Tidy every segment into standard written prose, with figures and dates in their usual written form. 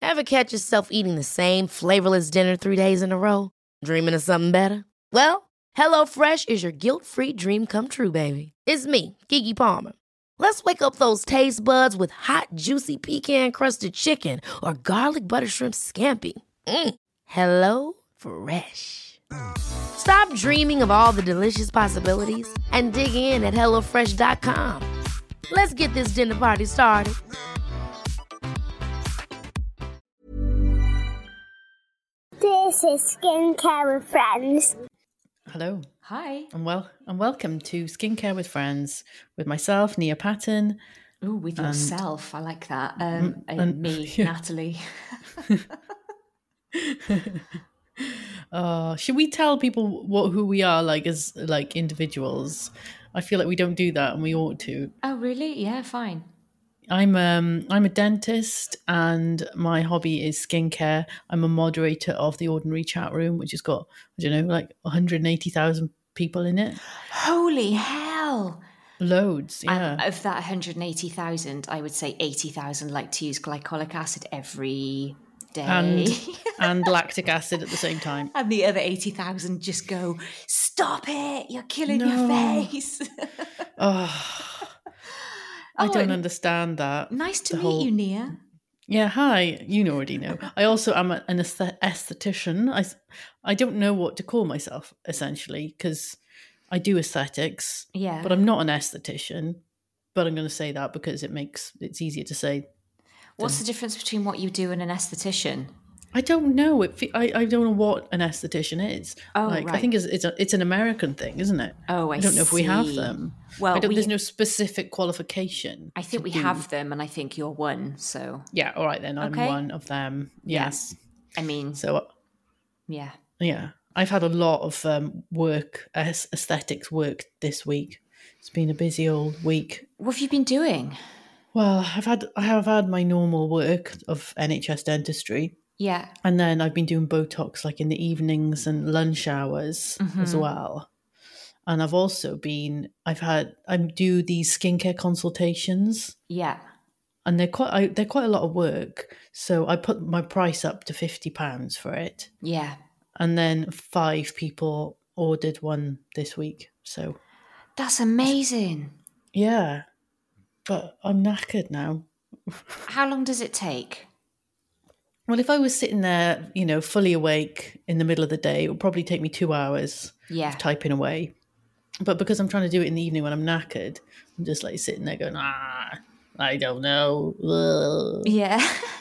Ever catch yourself eating the same flavorless dinner 3 days in a row? Dreaming of something better? Well, HelloFresh is your guilt-free dream come true, baby. It's me, Keke Palmer. Let's wake up those taste buds with hot, juicy pecan-crusted chicken or garlic butter shrimp scampi. Hello Fresh. Stop dreaming of all the delicious possibilities and dig in at HelloFresh.com. Let's get this dinner party started. This is Skincare with Friends. Hello. Hi. And welcome to Skincare with Friends with myself, Nia Patton. Oh, with yourself. I like that. and me, yeah. Natalie. Should we tell people who we are as individuals? I feel like we don't do that and we ought to. Oh, really? Yeah, fine. I'm a dentist and my hobby is skincare. I'm a moderator of the Ordinary Chat Room, which has got, 180,000 people in it. Holy hell. Loads, yeah. And of that 180,000, I would say 80,000 like to use glycolic acid every day. And lactic acid at the same time. And the other 80,000 just go, stop it, you're killing your face. I don't understand that. Nice to meet you, Nia. Yeah, hi. You already know. I also am an aesthetician. I don't know what to call myself, essentially, because I do aesthetics. Yeah. But I'm not an aesthetician. But I'm going to say that because it's easier to say. What's the difference between what you do and an aesthetician? I don't know. I don't know what an aesthetician is. Oh, right. I think it's an American thing, isn't it? Oh, I don't know if we have them. Well, there's no specific qualification. I think we have them, and I think you're one. So yeah, all right then. I'm one of them. Yes. I mean, so yeah. I've had a lot of work, aesthetics work this week. It's been a busy old week. What have you been doing? Well, I have had my normal work of NHS dentistry. Yeah. And then I've been doing Botox in the evenings and lunch hours as well. And I've also I do these skincare consultations. Yeah. And they're quite a lot of work. So I put my price up to £50 for it. Yeah. And then 5 people ordered one this week. So that's amazing. Yeah. But I'm knackered now. How long does it take? Well, if I was sitting there, fully awake in the middle of the day, it would probably take me 2 hours of typing away. But because I'm trying to do it in the evening when I'm knackered, I'm just sitting there going, I don't know. Ugh. Yeah.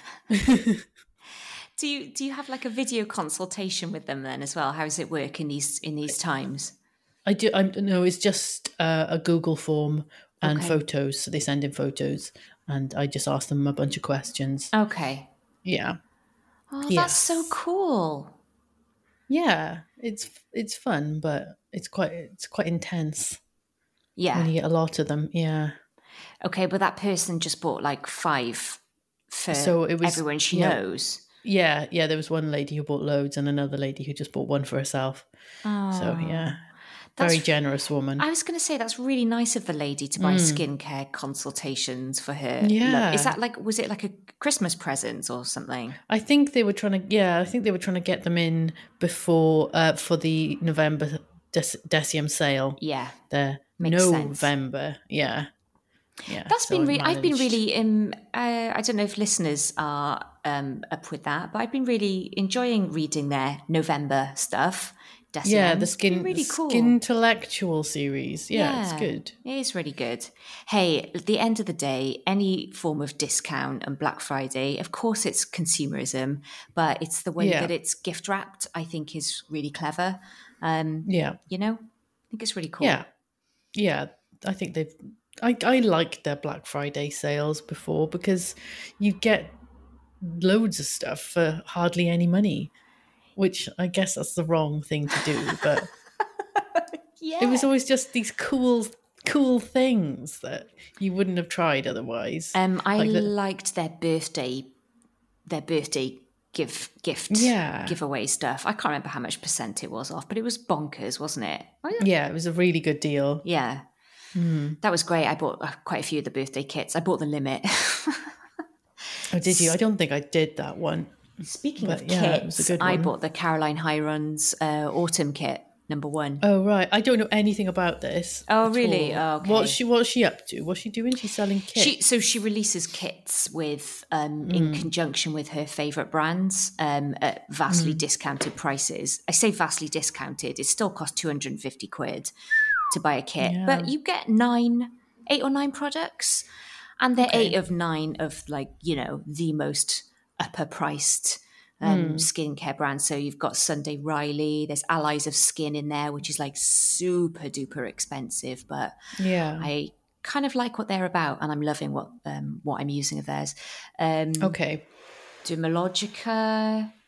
Do you have a video consultation with them then as well? How does it work in these times? I do. No, it's just a Google form and photos. So they send in photos, and I just ask them a bunch of questions. Okay. Yeah. Oh, that's so cool. Yeah, it's fun, but it's quite intense. Yeah. When you get a lot of them, yeah. Okay, but that person just bought 5 for everyone she knows. Yeah, there was one lady who bought loads and another lady who just bought one for herself. Oh, so yeah. Very generous woman. I was going to say that's really nice of the lady to buy skincare consultations for her. Yeah. Is that was it a Christmas present or something? I think they were trying to get them in before for the November Decium sale. Yeah. The November. Sense. Yeah. Yeah. That's been I've been really I don't know if listeners are up with that, but I've been really enjoying reading their November stuff. Decium. Yeah, the really cool. Skintellectual series. Yeah, it's good. It is really good. Hey, at the end of the day, any form of discount and Black Friday, of course it's consumerism, but it's the way that it's gift wrapped, I think is really clever. I think it's really cool. Yeah. I think I liked their Black Friday sales before because you get loads of stuff for hardly any money. Which I guess that's the wrong thing to do, but it was always just these cool things that you wouldn't have tried otherwise. I liked their birthday giveaway stuff. I can't remember how much percent it was off, but it was bonkers, wasn't it? Yeah, it was a really good deal. Yeah. That was great. I bought quite a few of the birthday kits. I bought the limit. Oh, did you? I don't think I did that one. Speaking But of yeah, it kits, was a good I one. bought the Caroline Hirons autumn kit, #1. Oh, right. I don't know anything about this. Oh, at really? all. Oh, okay. What's she up to? What's she doing? She's selling kits. She releases kits with in conjunction with her favourite brands at vastly discounted prices. I say vastly discounted. It still costs 250 quid to buy a kit, Yeah. but you get 8 or 9 products, and they're 8 of 9 of the most upper priced skincare brands. So you've got Sunday Riley, there's Allies of Skin in there, which is like super duper expensive, but Yeah. I kind of like what they're about, and I'm loving what I'm using of theirs. Okay. Dermalogica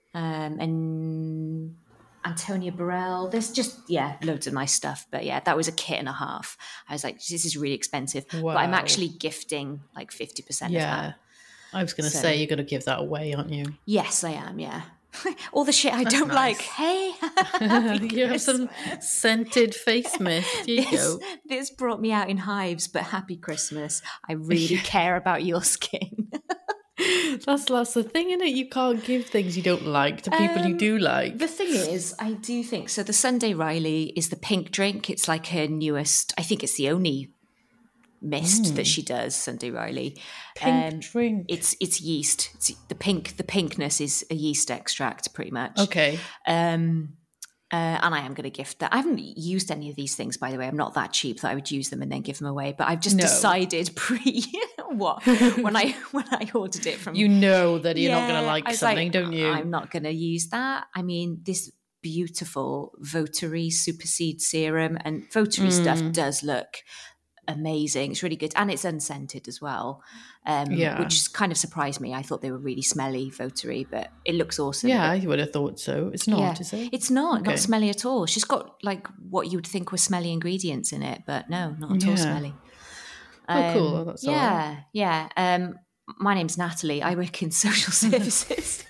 and Antonia Burrell. There's just loads of nice stuff. But yeah, that was a kit and a half. I was like, this is really expensive. Wow. But I'm actually gifting like 50% of that. I was going to say, you're going to give that away, aren't you? Yes, I am, yeah. All the shit I don't like. Hey. You have some scented face mist. Here you go. This brought me out in hives, but happy Christmas. I really care about your skin. That's the thing, isn't it? You can't give things you don't like to people you do like. The thing is, I do think, so the Sunday Riley is the pink drink. It's like her newest, I think it's the only mist that she does, Sunday Riley. Pink drink. It's yeast. It's the pinkness is a yeast extract, pretty much. Okay. And I am going to gift that. I haven't used any of these things, by the way. I'm not that cheap that I would use them and then give them away. But I've just decided when I ordered it from, that you're not going to like something, don't you? I'm not going to use that. I mean, this beautiful Votary Superseed Serum and Votary stuff does look amazing. It's really good, and it's unscented as well, which kind of surprised me. I thought they were really smelly, Votary, but it looks awesome. Yeah, I would have thought so. It's not, is it? It's not smelly at all. She's got like what you would think were smelly ingredients in it, but no, not at all smelly. Oh, cool. That's all right. Yeah. My name's Natalie. I work in social services.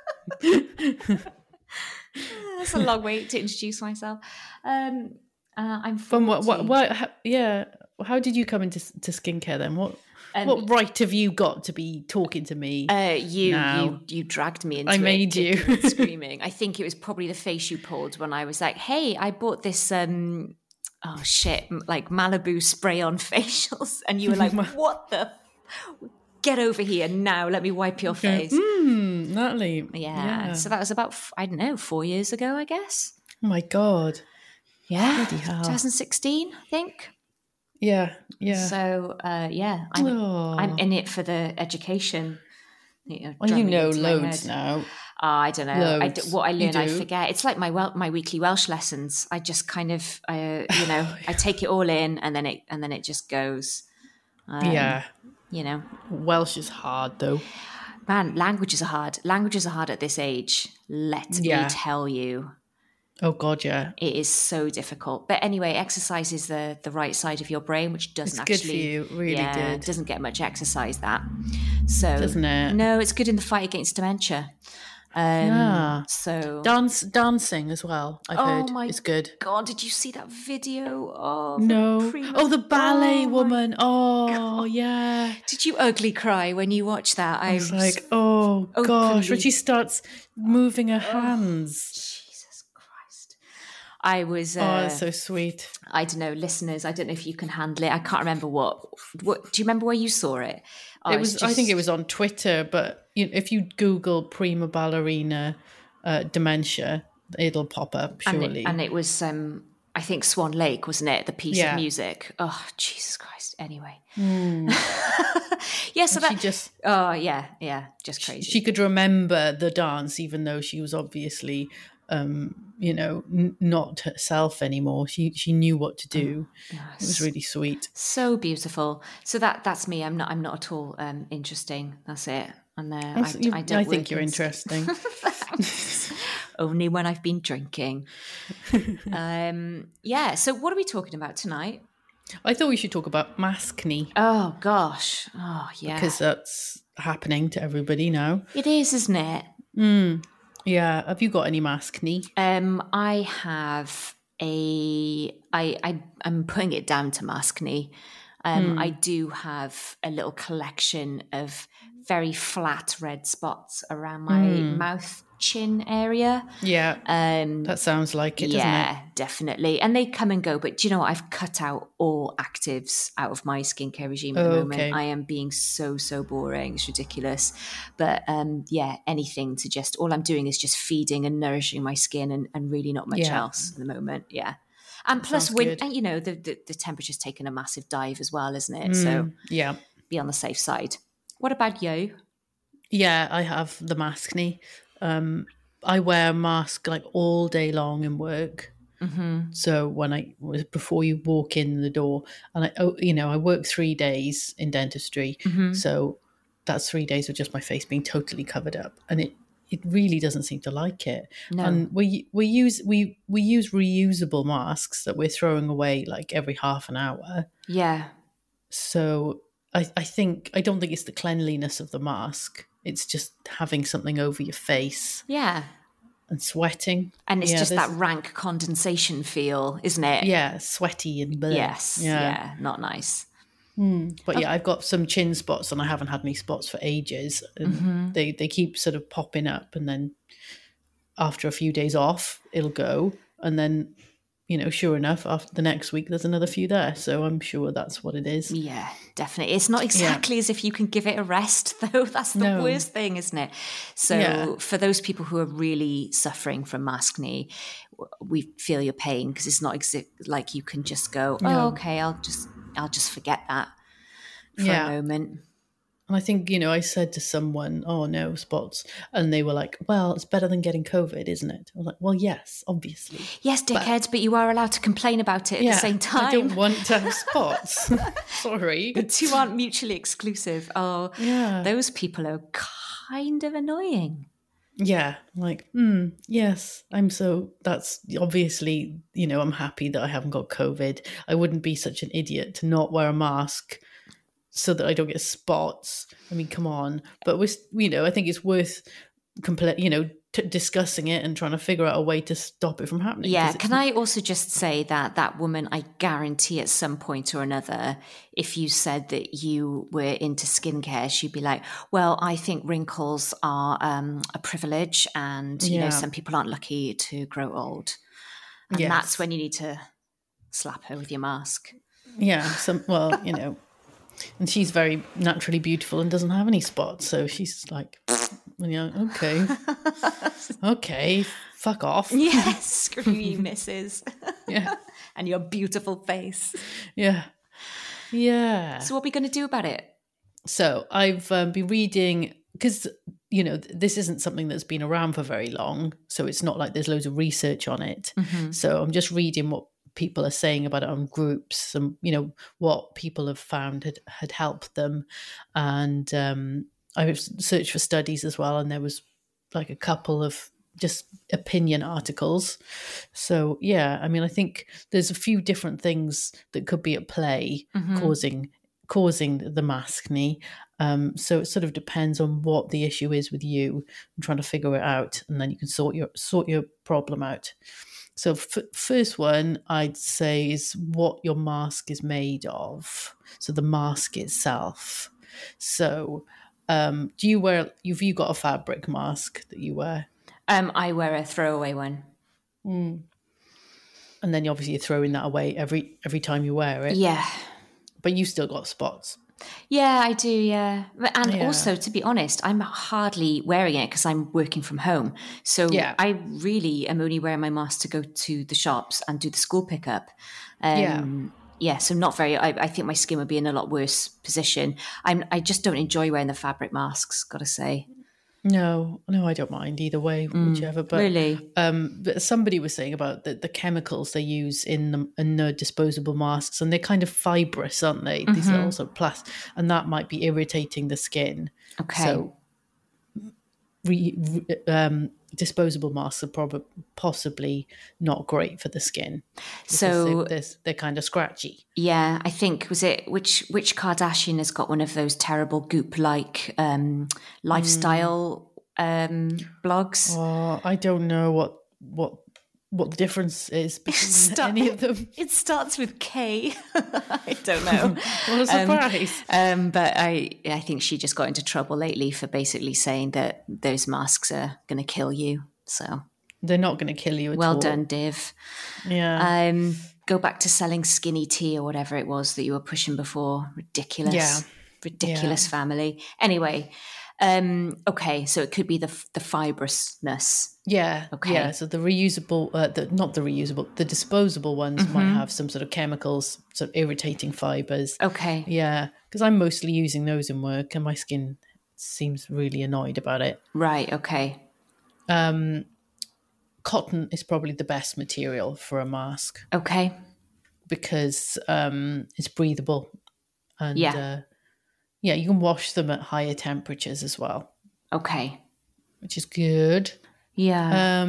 That's a long way to introduce myself. I'm from how did you come into skincare then? What right have you got to be talking to me? You dragged me into it. I made you screaming. I think it was probably the face you pulled when I was like, "Hey, I bought this like Malibu spray-on facials," and you were like, "What the? Get over here now! Let me wipe your face." Natalie. Yeah. So that was about 4 years ago, I guess. Oh my God. Yeah. Bloody hell. 2016, I think. Yeah. So, I'm in it for the education. Loads now. I don't know. What I learn, I do. forget. It's like my weekly Welsh lessons. I just kind of, I take it all in, and then it just goes. Welsh is hard though. Man, languages are hard. Languages are hard at this age. Let me tell you. Oh God, yeah. It is so difficult. But anyway, exercise is the right side of your brain, which doesn't good for you, really good. Doesn't get much exercise, that. So doesn't it? No, it's good in the fight against dementia. So dancing as well. I've heard it's good. God, did you see that video? Oh no! The ballet woman. Oh God. Yeah. Did you ugly cry when you watched that? I was like, oh gosh, when she starts moving her hands. I was. It's so sweet. I don't know, listeners. I don't know if you can handle it. I can't remember what. Do you remember where you saw it? It was. I think it was on Twitter. But if you Google prima ballerina dementia, it'll pop up surely. And it was. I think Swan Lake, wasn't it? The piece of music. Oh, Jesus Christ. Anyway. Yeah. So that. She just. Oh yeah, just crazy. She could remember the dance, even though she was obviously. Not herself anymore. She knew what to do. Yes. It was really sweet. So beautiful. So that's me. I'm not at all interesting. That's it. And I think you're interesting. Only when I've been drinking. So what are we talking about tonight? I thought we should talk about maskne. Oh gosh. Oh yeah. Because that's happening to everybody now. It is, isn't it? Yeah. Have you got any maskne? I have I'm putting it down to maskne. I do have a little collection of very flat red spots around my mouth, chin area. Yeah, that sounds like it, doesn't it? Yeah, definitely. And they come and go. But do you know what? I've cut out all actives out of my skincare regime at the moment. Okay. I am being so boring. It's ridiculous. But anything to just, all I'm doing is just feeding and nourishing my skin and really not much else at the moment. Yeah. And plus, the temperature's taken a massive dive as well, isn't it? So yeah, be on the safe side. What about you? Yeah, I have the maskne. I wear a mask like all day long in work. Mm-hmm. So before you walk in the door, and I work 3 days in dentistry, so that's 3 days of just my face being totally covered up, and it really doesn't seem to like it. No. And we use reusable masks that we're throwing away like every half an hour. Yeah. So I don't think it's the cleanliness of the mask. It's just having something over your face. Yeah. And sweating. And it's just that rank condensation feel, isn't it? Yeah, sweaty and bleh. Yes. Yeah, not nice. But yeah, I've got some chin spots and I haven't had any spots for ages. And they keep sort of popping up, and then after a few days off, it'll go. And then, sure enough, after the next week, there's another few there. So I'm sure that's what it is. Yeah, definitely. It's not exactly as if you can give it a rest, though. That's the worst thing, isn't it? So for those people who are really suffering from maskne, we feel your pain, because it's not like you can just go, okay, I'll just forget that for a moment. And I think, I said to someone, oh, no, spots. And they were like, well, it's better than getting COVID, isn't it? I was like, well, yes, obviously. Yes, dickhead, but you are allowed to complain about it at the same time. I don't want to have spots. Sorry. The two aren't mutually exclusive. Oh, those people are kind of annoying. Yeah, like, yes, that's obviously, I'm happy that I haven't got COVID. I wouldn't be such an idiot to not wear a mask so that I don't get spots. I mean, come on. But I think it's worth discussing it and trying to figure out a way to stop it from happening. Yeah. Can I also just say that woman, I guarantee at some point or another, if you said that you were into skincare, she'd be like, well, I think wrinkles are a privilege, and, some people aren't lucky to grow old. And that's when you need to slap her with your mask. Yeah. And she's very naturally beautiful and doesn't have any spots. So she's like, okay, fuck off. Yes, screw you, missus. Yeah. And your beautiful face. Yeah. Yeah. So what are we going to do about it? So I've been reading, because, this isn't something that's been around for very long. So it's not like there's loads of research on it. Mm-hmm. So I'm just reading what people are saying about it on groups, and what people have found had helped them. And I searched for studies as well, and there was like a couple of just opinion articles. So I think there's a few different things that could be at play causing the maskne. So it sort of depends on what the issue is with you, and trying to figure it out, and then you can sort your problem out. So first one I'd say is what your mask is made of. So the mask itself. So have you got a fabric mask that you wear? I wear a throwaway one. And then obviously you're throwing that away every time you wear it. Yeah. But you still got spots. Yeah, I do, yeah. And also, to be honest, I'm hardly wearing it because I'm working from home. So I really am only wearing my mask to go to the shops and do the school pickup. So not very, I think my skin would be in a lot worse position. I just don't enjoy wearing the fabric masks, gotta say. No, I don't mind either way, whichever. But really, but somebody was saying about the chemicals they use in the disposable masks, and they're kind of fibrous, aren't they? These are also plastic, and that might be irritating the skin. Okay. So, disposable masks are possibly not great for the skin. So they're kind of scratchy. Yeah, I think which Kardashian has got one of those terrible Goop-like lifestyle blogs? Oh, I don't know what what the difference is between any of them. It starts with K. I don't know. What a surprise. But I think she just got into trouble lately for basically saying that those masks are going to kill you. So they're not going to kill you at all. Well done, Div. Yeah. Go back to selling skinny tea or whatever it was that you were pushing before. Ridiculous. Yeah. Ridiculous family. Anyway, okay, so it could be the fibrousness. Yeah. Okay. Yeah. So the reusable, the disposable ones might have some sort of chemicals, sort of irritating fibers. Okay. Yeah. Because I'm mostly using those in work and my skin seems really annoyed about it. Right. Okay. Cotton is probably the best material for a mask. Okay. Because it's breathable. And yeah, you can wash them at higher temperatures as well. Okay. Which is good. Yeah.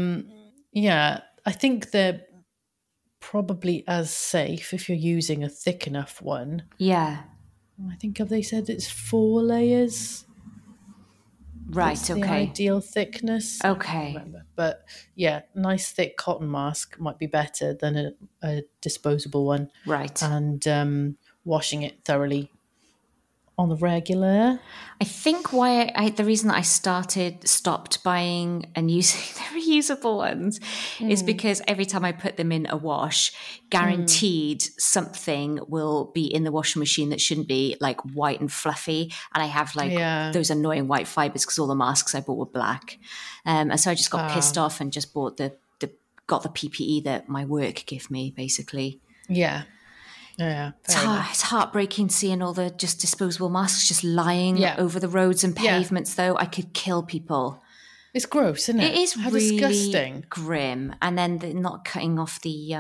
I think they're probably as safe if you're using a thick enough one. Yeah. I think have they said it's 4 layers? Right, That's okay. the ideal thickness. Okay. But yeah, nice thick cotton mask might be better than a disposable one. Right. And washing it thoroughly on the regular. I think the reason that I stopped buying and using the reusable ones is because every time I put them in a wash, guaranteed something will be in the washing machine that shouldn't be, like white and fluffy. And I have those annoying white fibers because all the masks I bought were black. And so I just got pissed off and just bought got the PPE that my work give me, basically. Yeah. Yeah, it's heartbreaking seeing all the just disposable masks just lying over the roads and pavements, though. I could kill people. It's gross, isn't it? It is really disgusting. Grim. And then they're not cutting off the,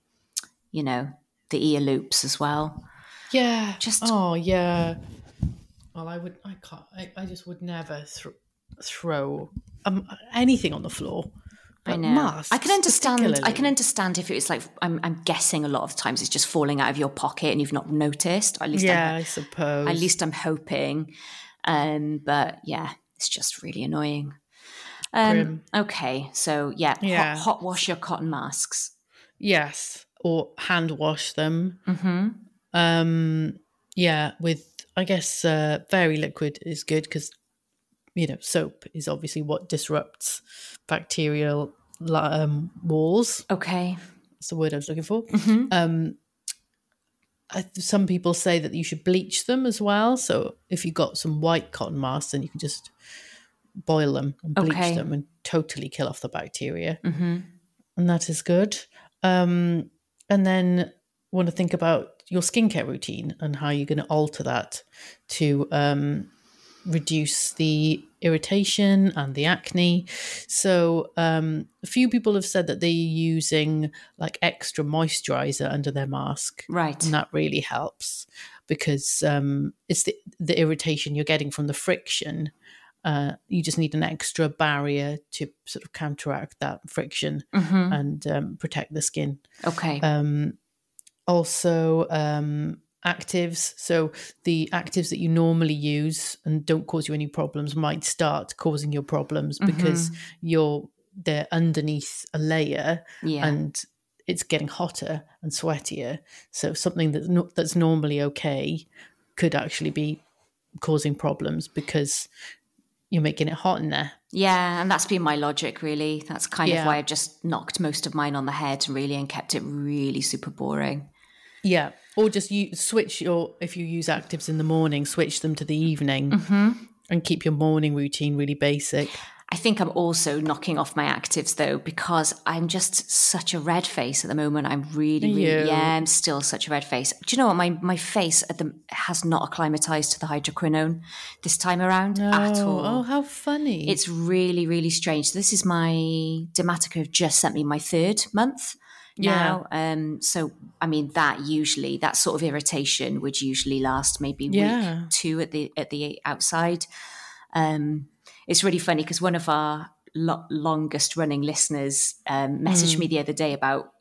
the ear loops as well. Yeah. Oh, yeah. Well, I just would never throw anything on the floor. I know. Masks, I can understand if it was like I'm guessing a lot of times it's just falling out of your pocket and you've not noticed. At least I suppose. At least I'm hoping. But yeah, it's just really annoying. Okay, so hot wash your cotton masks. Yes, or hand wash them. Mm-hmm. With I guess very liquid is good because soap is obviously what disrupts bacterial walls. Okay. That's the word I was looking for. Mm-hmm. Some people say that you should bleach them as well. So if you got some white cotton masks, then you can just boil them and bleach them and totally kill off the bacteria. Mm-hmm. And that is good. And then want to think about your skincare routine and how you're going to alter that to reduce the irritation and the acne. So a few people have said that they're using like extra moisturizer under their mask. Right. And that really helps because it's the irritation you're getting from the friction. You just need an extra barrier to sort of counteract that friction and protect the skin. Okay. Also, actives. So the actives that you normally use and don't cause you any problems might start causing you problems because they're underneath a layer and it's getting hotter and sweatier. So something that's normally okay could actually be causing problems because you're making it hot in there. Yeah, and that's been my logic, really. That's kind of why I've just knocked most of mine on the head, really, and kept it really super boring. Yeah, or just switch if you use actives in the morning, switch them to the evening and keep your morning routine really basic. I think I'm also knocking off my actives though, because I'm just such a red face at the moment. I'm I'm still such a red face. Do you know what? My face has not acclimatized to the hydroquinone this time around at all. Oh, how funny. It's really, really strange. So this is Dermatica have just sent me my 3rd month now. So, I mean, that sort of irritation would usually last maybe week 2 at the outside. It's really funny because one of our longest running listeners messaged me the other day about,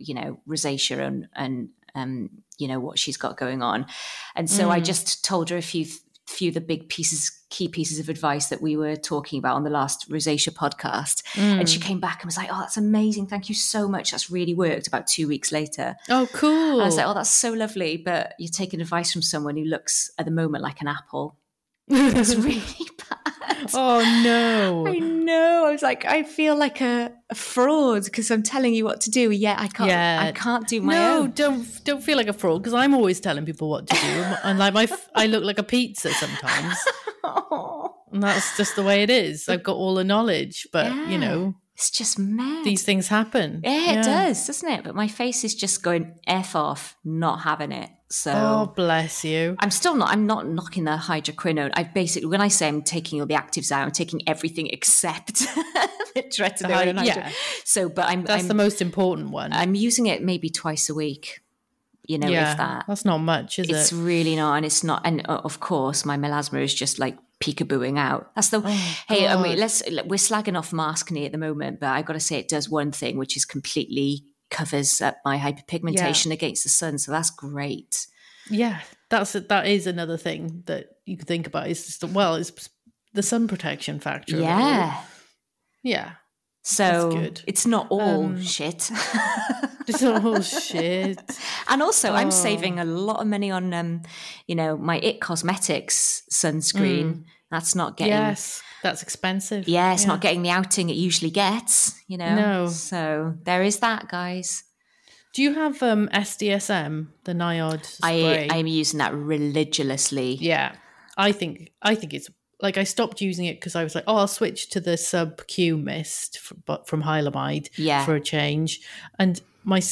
rosacea and what she's got going on. And so I just told her a few few of the key pieces of advice that we were talking about on the last rosacea podcast. And she came back and was like, oh, that's amazing. Thank you so much. That's really worked, about 2 weeks later. Oh, cool. And I was like, oh, that's so lovely. But you're taking advice from someone who looks at the moment like an apple. It's really bad. Oh, no. I know. I was like, I feel like a fraud because I'm telling you what to do. Yet I can't do my own. No, don't feel like a fraud, because I'm always telling people what to do. And like I look like a pizza sometimes. And that's just the way it is. I've got all the knowledge, but you know, it's just mad. These things happen. Yeah, it does, doesn't it? But my face is just going F off, not having it. So, oh, bless you. I'm not knocking the hydroquinone. I basically, when I say I'm taking all the actives out, I'm taking everything except the tretinoin and hydro. So, but that's the most important one. I'm using it maybe twice a week. You know, if that. That's not much, is it? It's really not, and it's not. And of course, my melasma is just like peekabooing out. That's the hey. I mean, we're slagging off Maskne at the moment, but I got to say it does one thing, which is completely covers up my hyperpigmentation against the sun. So that's great. Yeah, that is another thing that you could think about. Is just, it's the sun protection factor. Yeah, yeah. So it's not all shit. It's all shit. And also, I'm saving a lot of money on, my IT Cosmetics sunscreen. That's not getting. Yes, that's expensive. Yeah, it's not getting the outing it usually gets. No. So there is that, guys. Do you have SDSM, the NIOD spray? I'm using that religiously. Yeah, I think it's. Like, I stopped using it because I was like, I'll switch to the sub-Q mist from Hylamide for a change. And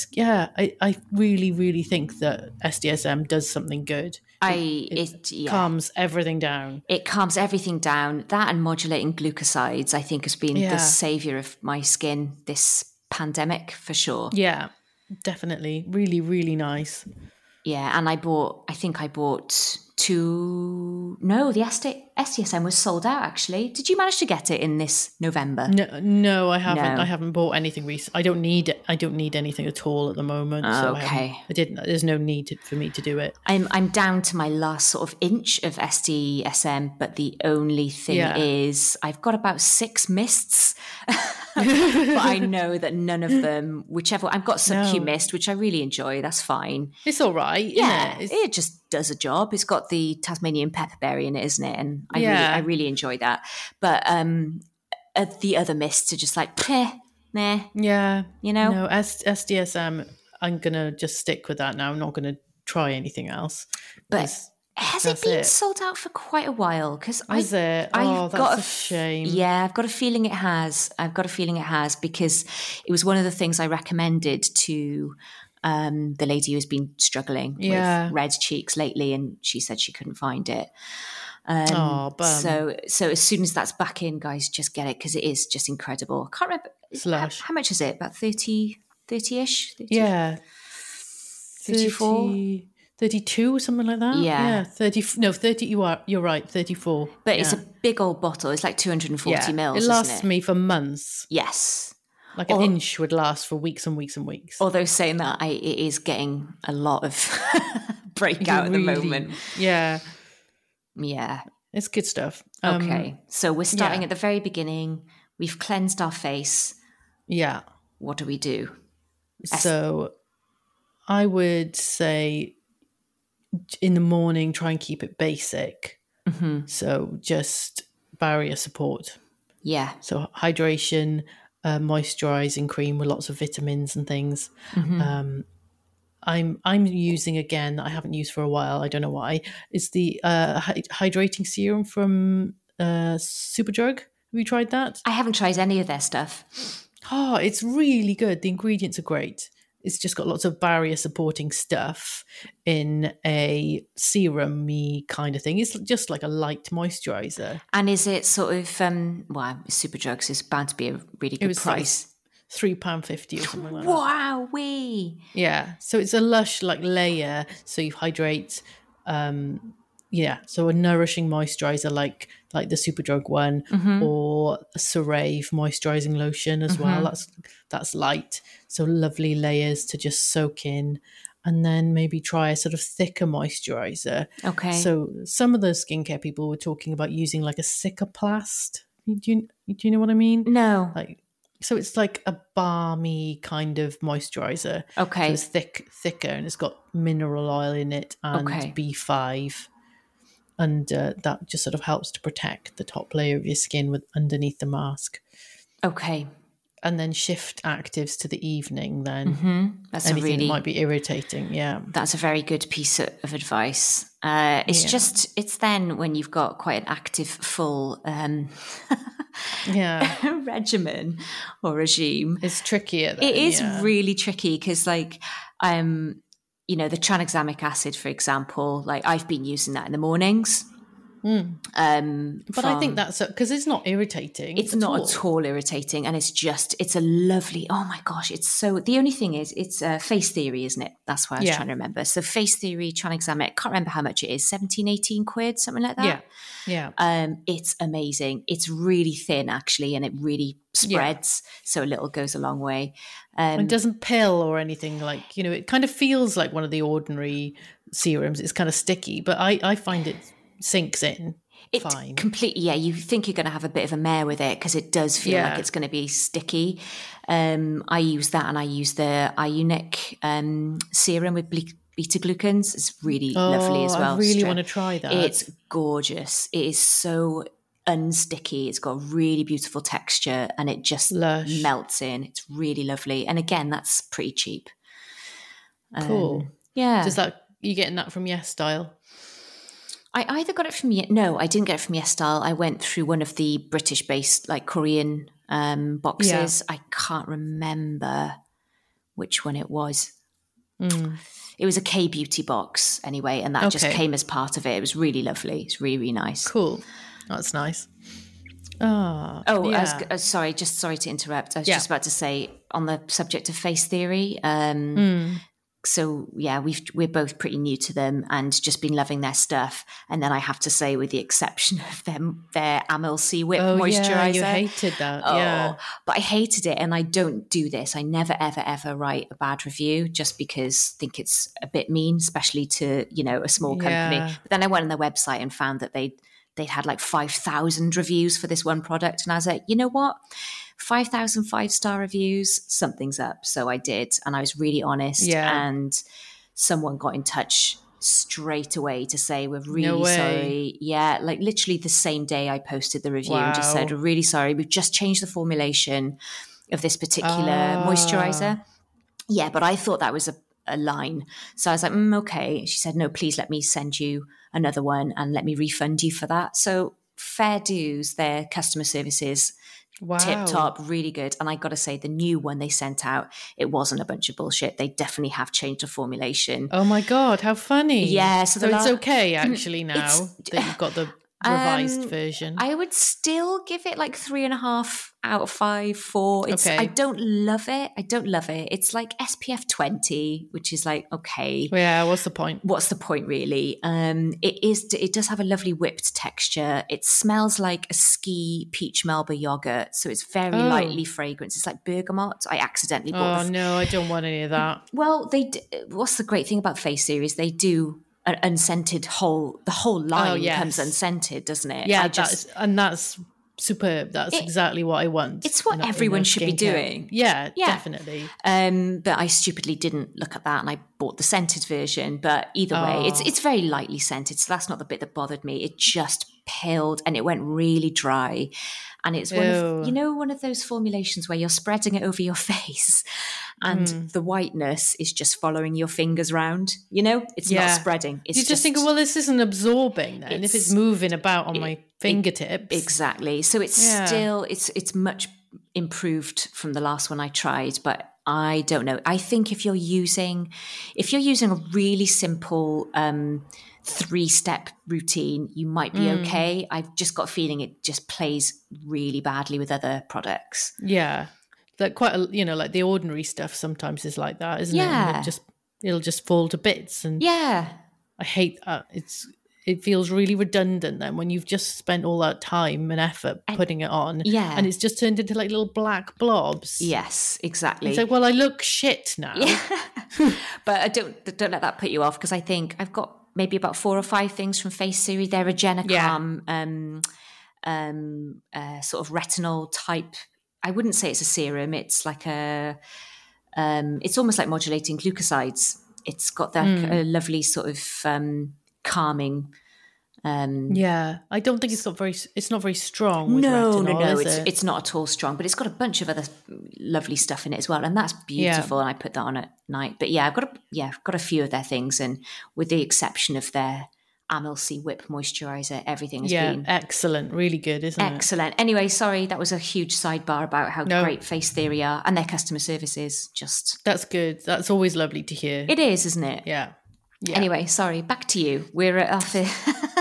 I really, really think that SDSM does something good. It calms everything down. It calms everything down. That and modulating glucosides, I think, has been the saviour of my skin this pandemic, for sure. Yeah, definitely. Really, really nice. Yeah, and I bought two. No, the SDSM was sold out, actually. Did you manage to get it in this November? No, I haven't. No. I haven't bought anything recent. I don't need anything at all at the moment. So okay. I didn't. There's no need for me to do it. I'm down to my last sort of inch of SDSM, but the only thing is I've got about 6 mists. But I know that none of them, whichever, I've got sub-Q mist, which I really enjoy. That's fine. It's all right. Yeah, it just does a job. It's got the Tasmanian pepperberry in it, isn't it? And I really enjoy that. But the other mists are just like, nah. Yeah. You know? No, SDSM, I'm going to just stick with that now. I'm not going to try anything else. But has it been sold out for quite a while? Because that's a shame. Yeah, I've got a feeling it has. Because it was one of the things I recommended to the lady who's been struggling with red cheeks lately, and she said she couldn't find it. So as soon as that's back in, guys, just get it because it is just incredible. I can't remember how much is it? About 30-ish? 30? Yeah. 34? 32 or something like that. Yeah. 30. You're right. 34. But it's a big old bottle. It's like 240 mils. It lasts me for months. Yes. Like an inch would last for weeks and weeks and weeks. Although saying that, it is getting a lot of breakout at the moment. Yeah. Yeah. It's good stuff. Okay. So we're starting at the very beginning. We've cleansed our face. Yeah. What do we do? So I would say in the morning, try and keep it basic. Mm-hmm. So just barrier support. Yeah. So hydration, moisturizing cream with lots of vitamins and things. Mm-hmm. I'm using again that I haven't used for a while. I don't know why. It's the hydrating serum from Superdrug. Have you tried that? I haven't tried any of their stuff. Oh, it's really good. The ingredients are great. It's just got lots of barrier supporting stuff in a serum-y kind of thing. It's just like a light moisturizer. And is it sort of, Superdrugs is bound to be a really good price. £3.50 or something like that. Wow-wee. Yeah. So it's a lush like layer. So you hydrate, so a nourishing moisturizer like the Superdrug one, or a Cerave moisturizing lotion as well. That's light. So lovely layers to just soak in. and then maybe try a sort of thicker moisturizer. Okay. So some of the skincare people were talking about using like a Cicaplast. Do you know what I mean? No. So it's like a balmy kind of moisturizer. Okay. So it's thicker, and it's got mineral oil in it and B5. And that just sort of helps to protect the top layer of your skin underneath the mask. Okay. And then shift actives to the evening then. That's anything that might be irritating. Yeah. That's a very good piece of advice. It's then when you've got quite an active, full regimen or regime. It's trickier then, It is really tricky because the tranexamic acid, for example, like I've been using that in the mornings. But I think that's because it's not irritating. It's not at all irritating, and it's a lovely. Oh my gosh, it's so. The only thing is, it's Face Theory, isn't it? That's why I was trying to remember. So Face Theory tranexamic. Can't remember how much it is. 17, 18 quid, something like that. Yeah. It's amazing. It's really thin actually, and it really spreads. So a little goes a long way. It doesn't pill or anything it kind of feels like one of the ordinary serums. It's kind of sticky, but I find it sinks in fine. Completely, you think you're going to have a bit of a mare with it because it does feel like it's going to be sticky. I use that, and I use the Ionic serum with beta-glucans. It's really lovely as well. I really want to try that. It's gorgeous. It is so unsticky. It's got a really beautiful texture, and it just melts in. It's really lovely. And again, that's pretty cheap. Cool. Yeah. You getting that from Yes Style? I either got it from I didn't get it from Yes Style. I went through one of the British-based, Korean boxes. I can't remember which one it was. It was a K-beauty box anyway, and that just came as part of it. It was really lovely. It's really, really nice. Cool. That's nice. Sorry to interrupt. I was just about to say, on the subject of Face Theory, so we're both pretty new to them and just been loving their stuff. And then I have to say, with the exception of their Amel C Whip moisturizer, you hated that. But I hated it, and I don't do this. I never ever ever write a bad review just because I think it's a bit mean, especially to a small company. But then I went on their website and found that they'd had 5,000 reviews for this one product, and I was like, you know what? 5,000 5-star reviews, something's up. So I did, and I was really honest. And someone got in touch straight away to say, we're really sorry. Yeah, literally the same day I posted the review and just said, we're really sorry. We've just changed the formulation of this particular moisturizer. Yeah, but I thought that was a line. So I was like, okay. She said, no, please let me send you another one and let me refund you for that. So fair dues, their customer services. Tip top, really good. And I got to say, the new one they sent out, it wasn't a bunch of bullshit. They definitely have changed the formulation. Oh my God, how funny. Yeah. So it's okay actually now that you've got the revised version. I would still give it 3.5 out of 5, 4. I don't love it. It's SPF 20, which is okay. Yeah, what's the point? What's the point really? It does have a lovely whipped texture. It smells like a ski peach Melba yogurt, so it's very lightly fragrant. It's like bergamot. I accidentally bought no, I don't want any of that. Well, what's the great thing about Face Series? They do an unscented the whole line comes unscented, doesn't it? Yeah, that's superb. That's exactly what I want. It's what everyone should be doing. Yeah, definitely. But I stupidly didn't look at that, and I bought the scented version. But either way, it's very lightly scented, so that's not the bit that bothered me. It just pilled, and it went really dry. And it's one of those formulations where you're spreading it over your face, and the whiteness is just following your fingers round. It's not spreading. It's you just think, well, this isn't absorbing then. If it's moving about on my fingertips, exactly. So it's still it's much improved from the last one I tried, but I don't know. I think if you're using a really simple 3-step routine, you might be okay. I've just got a feeling it just plays really badly with other products. Yeah. Quite like the ordinary stuff sometimes is like that, isn't it? And it'll just fall to bits. And I hate it feels really redundant then when you've just spent all that time and effort putting it on. Yeah. And it's just turned into like little black blobs. Yes, exactly. It's like, well, I look shit now. Yeah. But don't let that put you off, because I think I've got maybe about 4 or 5 things from Face Series. They're a Regenacalm sort of retinol type. I wouldn't say it's a serum. It's like it's almost like modulating glucosides. It's got that a lovely sort of calming. I don't think it's not very strong with retinol, is it? It's not at all strong, but it's got a bunch of other lovely stuff in it as well, and that's beautiful. And I put that on at night. But I've got a few of their things, and with the exception of their Amel-C Whip moisturizer, everything has been excellent, really good, isn't it? Excellent. Anyway, sorry, that was a huge sidebar about how great Face Theory are, and their customer service is just. That's good. That's always lovely to hear. It is, isn't it? Yeah. Anyway, sorry, back to you. We're at our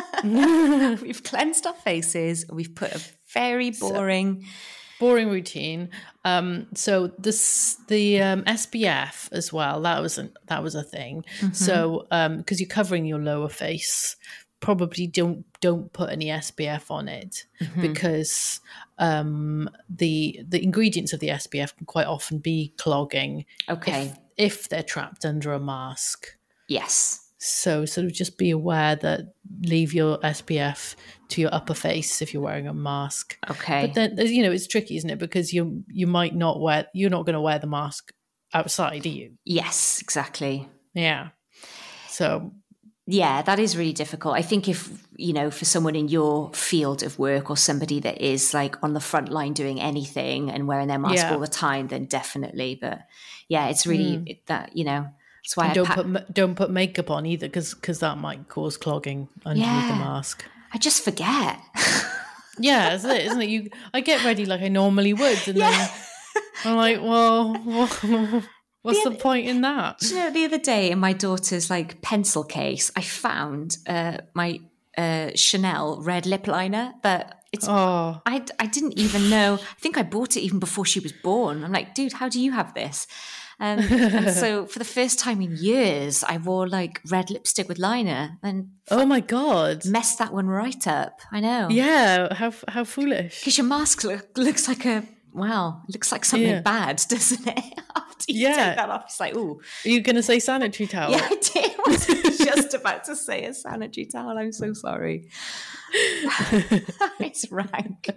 we've cleansed our faces. We've put a very boring routine. So the SPF as well. That was a thing. Mm-hmm. So because you're covering your lower face, probably don't put any SPF on it, because the ingredients of the SPF can quite often be clogging. Okay. If they're trapped under a mask. Yes. So sort of just be aware that leave your SPF to your upper face if you're wearing a mask. Okay. But then, it's tricky, isn't it? Because you're not going to wear the mask outside, are you? Yes, exactly. Yeah. So. Yeah, that is really difficult. I think if, for someone in your field of work or somebody that is like on the front line doing anything and wearing their mask all the time, then definitely. But yeah, it's really that, that's why don't put makeup on either, because that might cause clogging underneath the mask. I just forget. Yeah, isn't it? I get ready like I normally would, and then I'm like, well, what's the point in that? Do you know, the other day in my daughter's like pencil case, I found my Chanel red lip liner, but I didn't even know. I think I bought it even before she was born. I'm like, dude, how do you have this? And so for the first time in years, I wore like red lipstick with liner, and oh my God, messed that one right up. I know. Yeah, how foolish. Because your mask looks like something bad, doesn't it? After you take that off, it's like, ooh. Are you going to say sanitary towel? Yeah, I did. I was just about to say a sanitary towel. I'm so sorry. It's rank.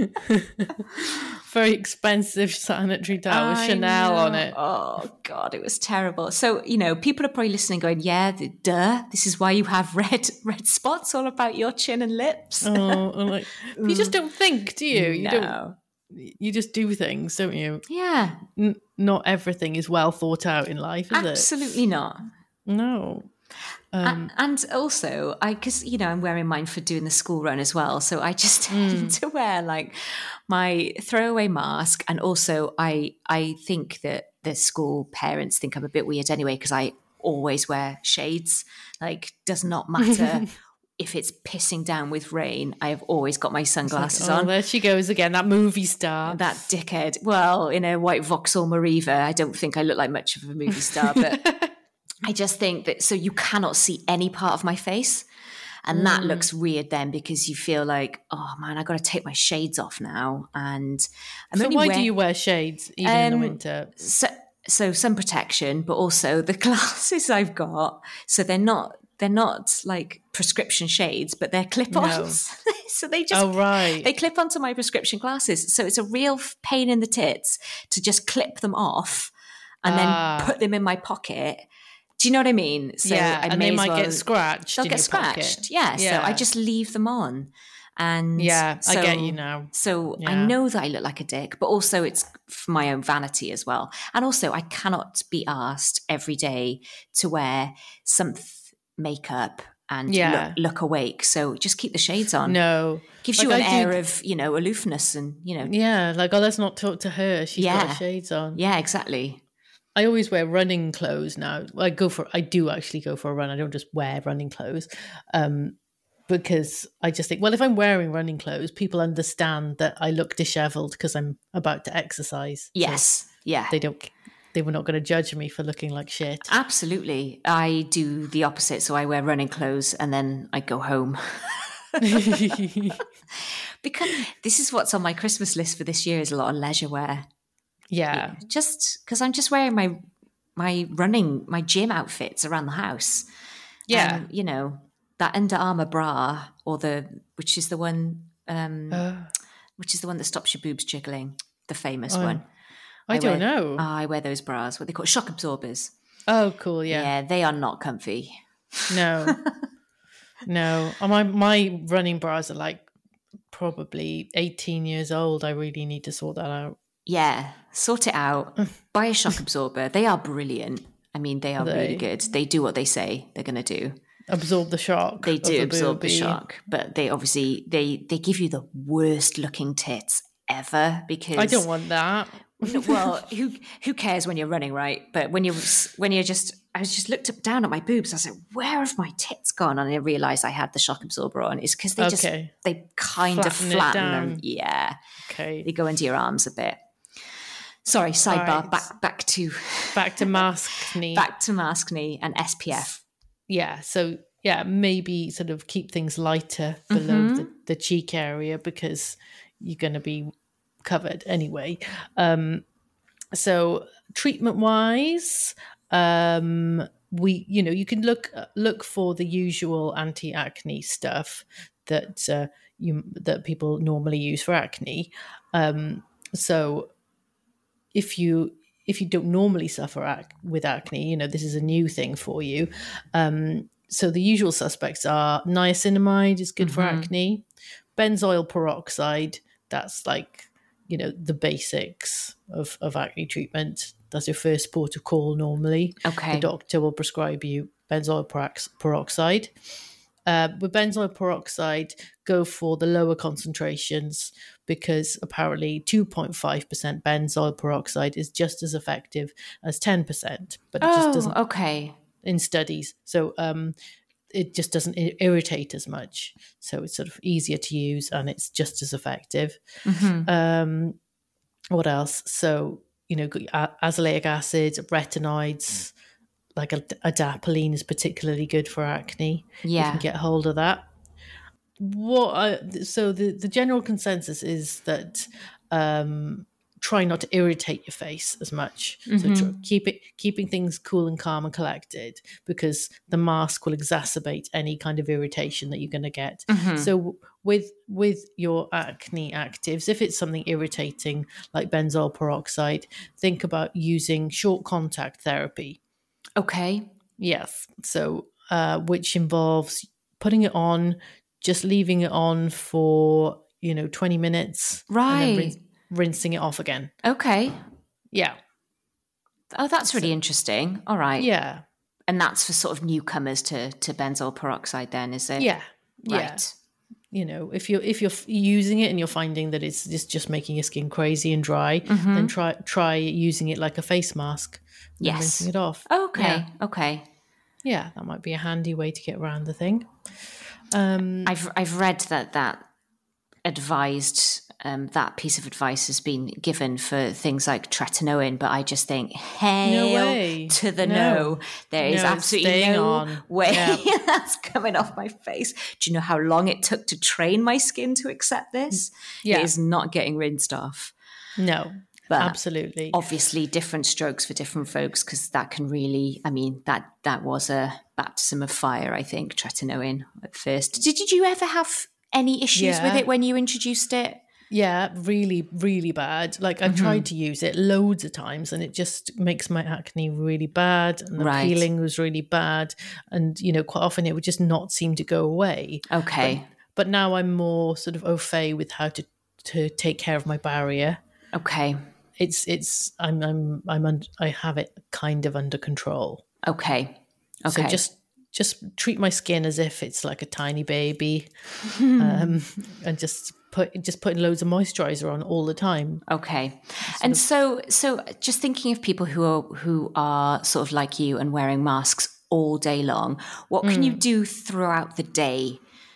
Very expensive sanitary towel with Chanel on it. Oh God, it was terrible. So, people are probably listening going, yeah, duh, this is why you have red spots all about your chin and lips. Oh, you just don't think, do you? No. You just do things, don't you? Yeah. Not everything is well thought out in life, is it? Absolutely not. No. And also, because I'm wearing mine for doing the school run as well, so I just tend to wear like my throwaway mask, and also I think that the school parents think I'm a bit weird anyway, because I always wear shades. Like, does not matter if it's pissing down with rain, I have always got my sunglasses on. There she goes again, that movie star. That dickhead. Well, in a white Vauxhall Mariva, I don't think I look like much of a movie star, but I just think that, so you cannot see any part of my face. And that looks weird then, because you feel like, oh man, I got to take my shades off now. And why do you wear shades even in the winter? So sun protection, but also the glasses I've got. So they're not like prescription shades, but they're clip-ons. No. So they just they clip onto my prescription glasses. So it's a real pain in the tits to just clip them off and then put them in my pocket. Do you know what I mean? So and they might get scratched. They'll get scratched. Yeah. So I just leave them on. And I get you now. So I know that I look like a dick, but also it's for my own vanity as well. And also I cannot be asked every day to wear some makeup and look awake. So just keep the shades on. No. Gives you an air of, aloofness and, Yeah, like, let's not talk to her. She's got her shades on. Yeah, exactly. I always wear running clothes now. I do actually go for a run. I don't just wear running clothes. Because I just think, well, if I'm wearing running clothes, people understand that I look disheveled because I'm about to exercise. Yes. So they don't they were not going to judge me for looking like shit. Absolutely. I do the opposite. So I wear running clothes and then I go home. Because this is what's on my Christmas list for this year is a lot of leisure wear. Yeah. Just because I'm just wearing my gym outfits around the house. Yeah. You know, that Under Armour bra which is the one that stops your boobs jiggling, the famous one. I don't know. I wear those bras, what they call shock absorbers. Oh, cool. Yeah. Yeah, they are not comfy. No. No. My running bras are like probably 18 years old. I really need to sort that out. Yeah, sort it out. Buy a shock absorber. They are brilliant. I mean, they are really good. They do what they say they're going to do. Absorb the shock. They do absorb the shock, but they obviously they give you the worst looking tits ever because I don't want that. Well, who cares when you're running, right? But when you're just, I was just looked up down at my boobs. I was like, where have my tits gone? And I realized I had the shock absorber on. It's because they kind of flatten them. Yeah. Okay. They go into your arms a bit. Sorry, sidebar. Right. Back to maskne. Back to maskne and SPF. Yeah. So yeah, maybe sort of keep things lighter below the cheek area because you're going to be covered anyway. So treatment wise, you can look for the usual anti-acne stuff that people normally use for acne. So if you don't normally suffer with acne, this is a new thing for you. So the usual suspects are niacinamide is good for acne, benzoyl peroxide, that's like the basics of acne treatment. That's your first port of call normally. Okay. The doctor will prescribe you benzoyl peroxide. With benzoyl peroxide, go for the lower concentrations because apparently 2.5% benzoyl peroxide is just as effective as 10%, but it just doesn't. Okay. In studies, so it just doesn't irritate as much, so it's sort of easier to use and it's just as effective. What else? So azelaic acid, retinoids, like adapalene is particularly good for acne. Yeah, you can get hold of that. So the general consensus is that try not to irritate your face as much. So keeping things cool and calm and collected, because the mask will exacerbate any kind of irritation that you're going to get. So with your acne actives, if it's something irritating like benzoyl peroxide, think about using short contact therapy. Okay. Yes. So which involves putting it on, just leaving it on for 20 minutes, right, and then rinsing it off again. Okay. Yeah. Oh, that's really interesting. All right. Yeah. And that's for sort of newcomers to benzoyl peroxide then, is it? Yeah. Right. Yeah. If you're using it and you're finding that it's just making your skin crazy and dry, then try using it like a face mask. Yes. Rinsing it off. Okay. Yeah. Okay. Yeah, that might be a handy way to get around the thing. I've read that advised that piece of advice has been given for things like tretinoin, but I just think, hail to the no. There is absolutely no way that's coming off my face. Do you know how long it took to train my skin to accept this? Yeah. It is not getting rinsed off. No, but absolutely. Obviously different strokes for different folks, because that can really, that was a baptism of fire, I think, tretinoin at first. Did you ever have any issues with it when you introduced it? Yeah, really, really bad. Like I've tried to use it loads of times and it just makes my acne really bad, and the peeling was really bad. And, quite often it would just not seem to go away. Okay. But now I'm more sort of au fait with how to take care of my barrier. Okay. I have it kind of under control. Okay. So just treat my skin as if it's like a tiny baby, and just putting loads of moisturizer on all the time. Okay. And so just thinking of people who are sort of like you and wearing masks all day long, what can you do throughout the day?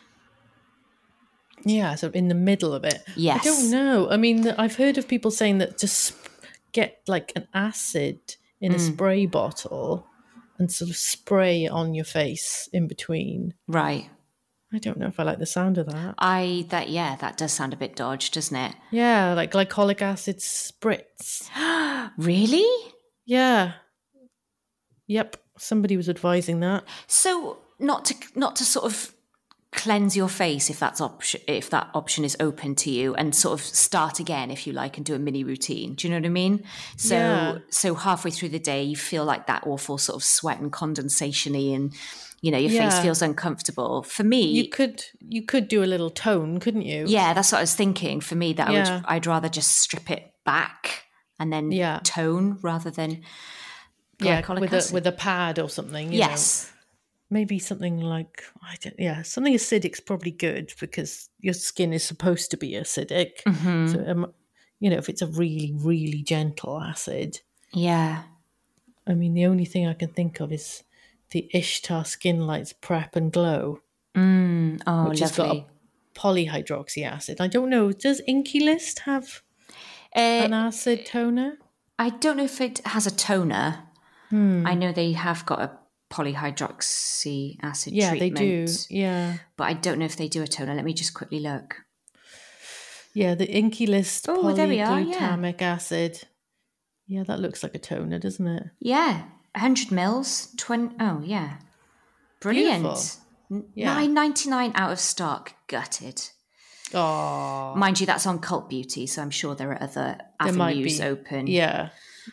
Yeah, so in the middle of it. Yes. I don't know. I mean, I've heard of people saying that just get like an acid in a spray bottle and sort of spray on your face in between. Right. I don't know if I like the sound of that. That does sound a bit dodgy, doesn't it? Yeah, like glycolic acid spritz. Really? Yeah. Yep. Somebody was advising that. So not to sort of cleanse your face if that option is open to you, and sort of start again if you like and do a mini routine. Do you know what I mean? So halfway through the day you feel like that awful sort of sweat and condensation-y, and your face feels uncomfortable. For me, you could do a little tone, couldn't you? Yeah, that's what I was thinking. For me, I'd rather just strip it back and then tone rather than with a pad or something. Yes. Maybe something like something acidic's probably good because your skin is supposed to be acidic. Mm-hmm. So if it's a really, really gentle acid. Yeah. I mean, the only thing I can think of is the Ishtar Skin Lights Prep and Glow, which lovely. Has got a polyhydroxy acid. I don't know. Does Inky List have an acid toner? I don't know if it has a toner. I know they have got a polyhydroxy acid treatment. Yeah, they do. Yeah. But I don't know if they do a toner. Let me just quickly look. Yeah, the Inky List polyglutamic acid. Yeah, that looks like a toner, doesn't it? Yeah. 100 mils, 20. Oh, yeah. Brilliant. Beautiful. Yeah. $9.99 out of stock. Gutted. Oh. Mind you, that's on Cult Beauty, so I'm sure there are other avenues open. Yeah.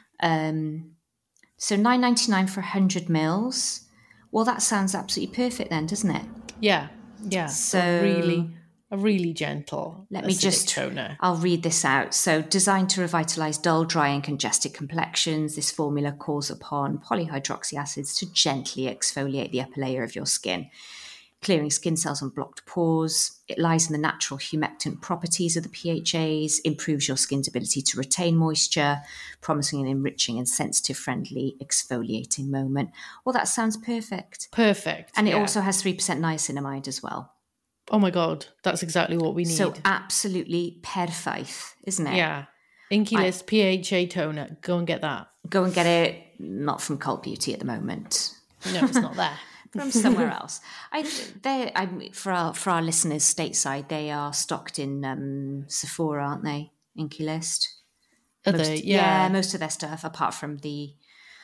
So $9.99 for 100 mils. Well, that sounds absolutely perfect then, doesn't it? Yeah. Yeah. So a really gentle toner. I'll read this out. So designed to revitalize dull, dry and congested complexions, this formula calls upon polyhydroxy acids to gently exfoliate the upper layer of your skin, clearing skin cells and blocked pores. It lies in the natural humectant properties of the PHAs, improves your skin's ability to retain moisture, promising an enriching and sensitive, friendly exfoliating moment. Well, that sounds perfect. Perfect. And it also has 3% niacinamide as well. Oh my God, that's exactly what we need. So absolutely perfect, isn't it? Yeah. Inky List PHA toner. Go and get that. Go and get it, not from Cult Beauty at the moment. No, it's not there. From somewhere else. For our listeners stateside, they are stocked in Sephora, aren't they? Inky List. Most of their stuff, apart from the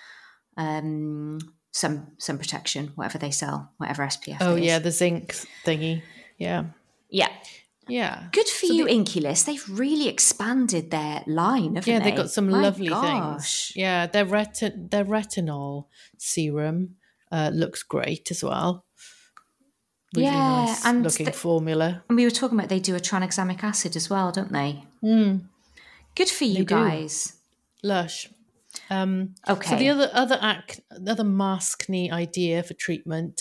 sun protection, whatever they sell, whatever SPF. Oh yeah, the zinc thingy. Yeah. Yeah. Yeah. Good for you, Inky List. They've really expanded their line, haven't they? Yeah, they've got some lovely things. Yeah, their retinol serum looks great as well. Really nice and looking formula. And we were talking about they do a tranexamic acid as well, don't they? Good for you guys. Lush. Okay. So the other maskne idea for treatment.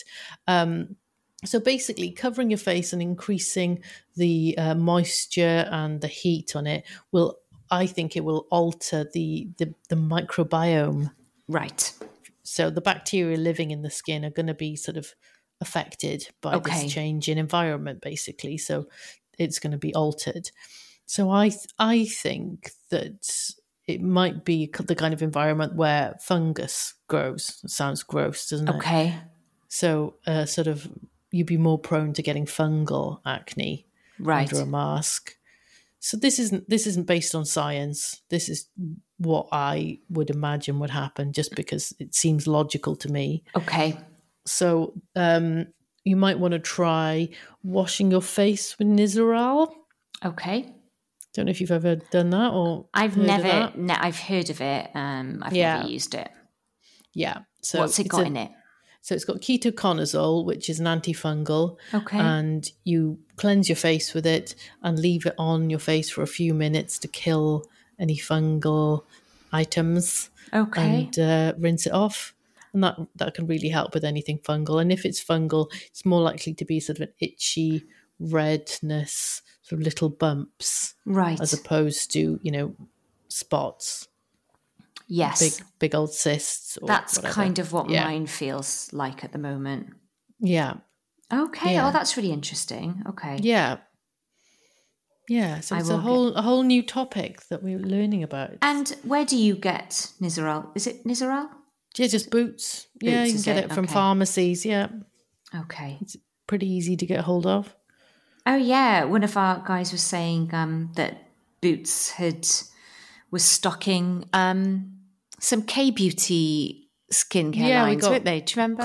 So basically, covering your face and increasing the moisture and the heat on it will alter the microbiome. Right. So the bacteria living in the skin are going to be sort of affected by this change in environment, basically. So it's going to be altered. So I think that it might be the kind of environment where fungus grows. It sounds gross, doesn't it? Okay. So sort of you'd be more prone to getting fungal acne under a mask. So this isn't based on science. This is what I would imagine would happen, just because it seems logical to me. Okay. So you might want to try washing your face with Nizoral. Okay. Don't know if you've ever done that or I've heard of it. I've never used it. Yeah. So what's it got in it? So it's got ketoconazole, which is an antifungal. Okay. And you cleanse your face with it and leave it on your face for a few minutes to kill any fungal items. Okay. And rinse it off. And that can really help with anything fungal. And if it's fungal, it's more likely to be sort of an itchy redness, sort of little bumps. Right. As opposed to, spots. Yes. Big old cysts. Or that's whatever. Kind of what mine feels like at the moment. Yeah. Okay. Yeah. Oh, that's really interesting. Okay. Yeah. Yeah, so it's a whole new topic that we're learning about. And where do you get Nizoral? Is it Nizoral? Yeah, just Boots. Yeah, you can get it from pharmacies. Yeah. Okay. It's pretty easy to get hold of. Oh, yeah. One of our guys was saying that Boots was stocking some K-beauty skincare lines, weren't they? Do you remember?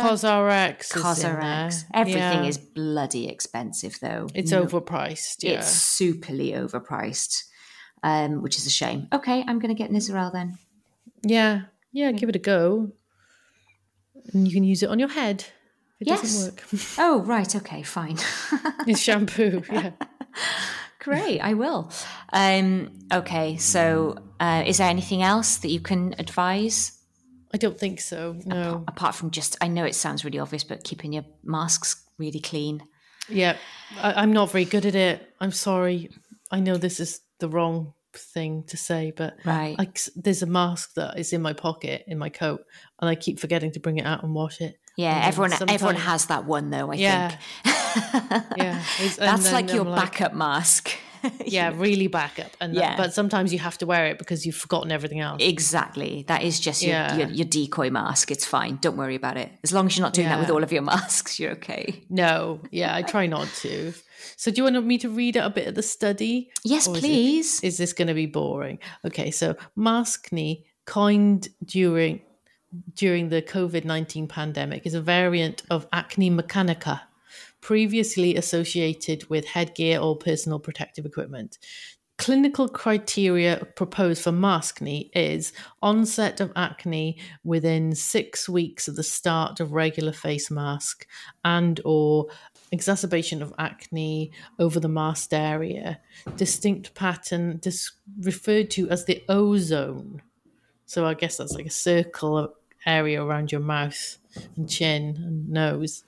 CosRx. Everything is bloody expensive, though. It's overpriced. Yeah. It's superly overpriced, which is a shame. Okay, I'm going to get Nizoral then. Yeah, give it a go. And you can use it on your head. It doesn't work. Oh, right. Okay, fine. It's shampoo, yeah. Great, I will. Okay, so is there anything else that you can advise? I don't think so, no. Apart from just, I know it sounds really obvious, but keeping your masks really clean. Yeah, I'm not very good at it. I'm sorry. I know this is the wrong thing to say, but there's a mask that is in my pocket, in my coat, and I keep forgetting to bring it out and wash it. Yeah, everyone has that one, though, I think. Yeah. That's like your backup mask. Yeah, really backup. But sometimes you have to wear it because you've forgotten everything else. Exactly. That is just your decoy mask. It's fine. Don't worry about it. As long as you're not doing that with all of your masks, you're okay. No. Yeah, I try not to. So do you want me to read out a bit of the study? Yes, please. Is this going to be boring? Okay, so maskne, coined during the COVID-19 pandemic, is a variant of acne mechanica, previously associated with headgear or personal protective equipment. Clinical criteria proposed for maskne is onset of acne within 6 weeks of the start of regular face mask and or exacerbation of acne over the masked area, distinct pattern referred to as the O-zone. So I guess that's like a circle area around your mouth and chin and nose.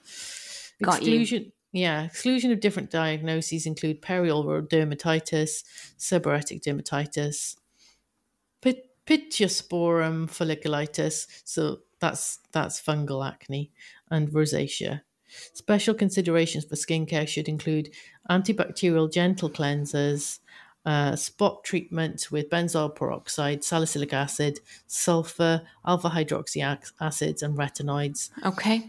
Exclusion of different diagnoses include perioral dermatitis, seborrheic dermatitis, Pittosporum folliculitis, so that's fungal acne, and rosacea. Special considerations for skincare should include antibacterial gentle cleansers, spot treatment with benzoyl peroxide, salicylic acid, sulfur, alpha hydroxy acids, and retinoids. Okay.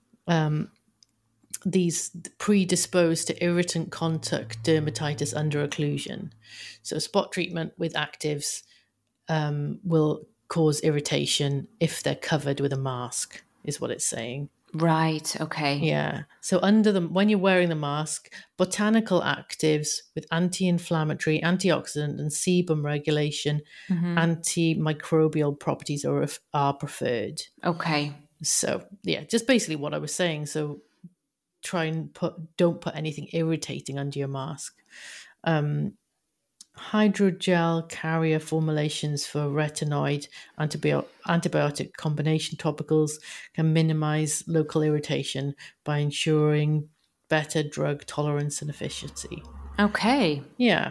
These predisposed to irritant contact dermatitis under occlusion. So spot treatment with actives will cause irritation if they're covered with a mask, is what it's saying. Right, okay. Yeah. So when you're wearing the mask, botanical actives with anti-inflammatory, antioxidant and sebum regulation, antimicrobial properties are preferred. Okay. So, yeah, just basically what I was saying. So try and don't put anything irritating under your mask. Hydrogel carrier formulations for retinoid antibiotic combination topicals can minimize local irritation by ensuring better drug tolerance and efficiency. Okay. Yeah.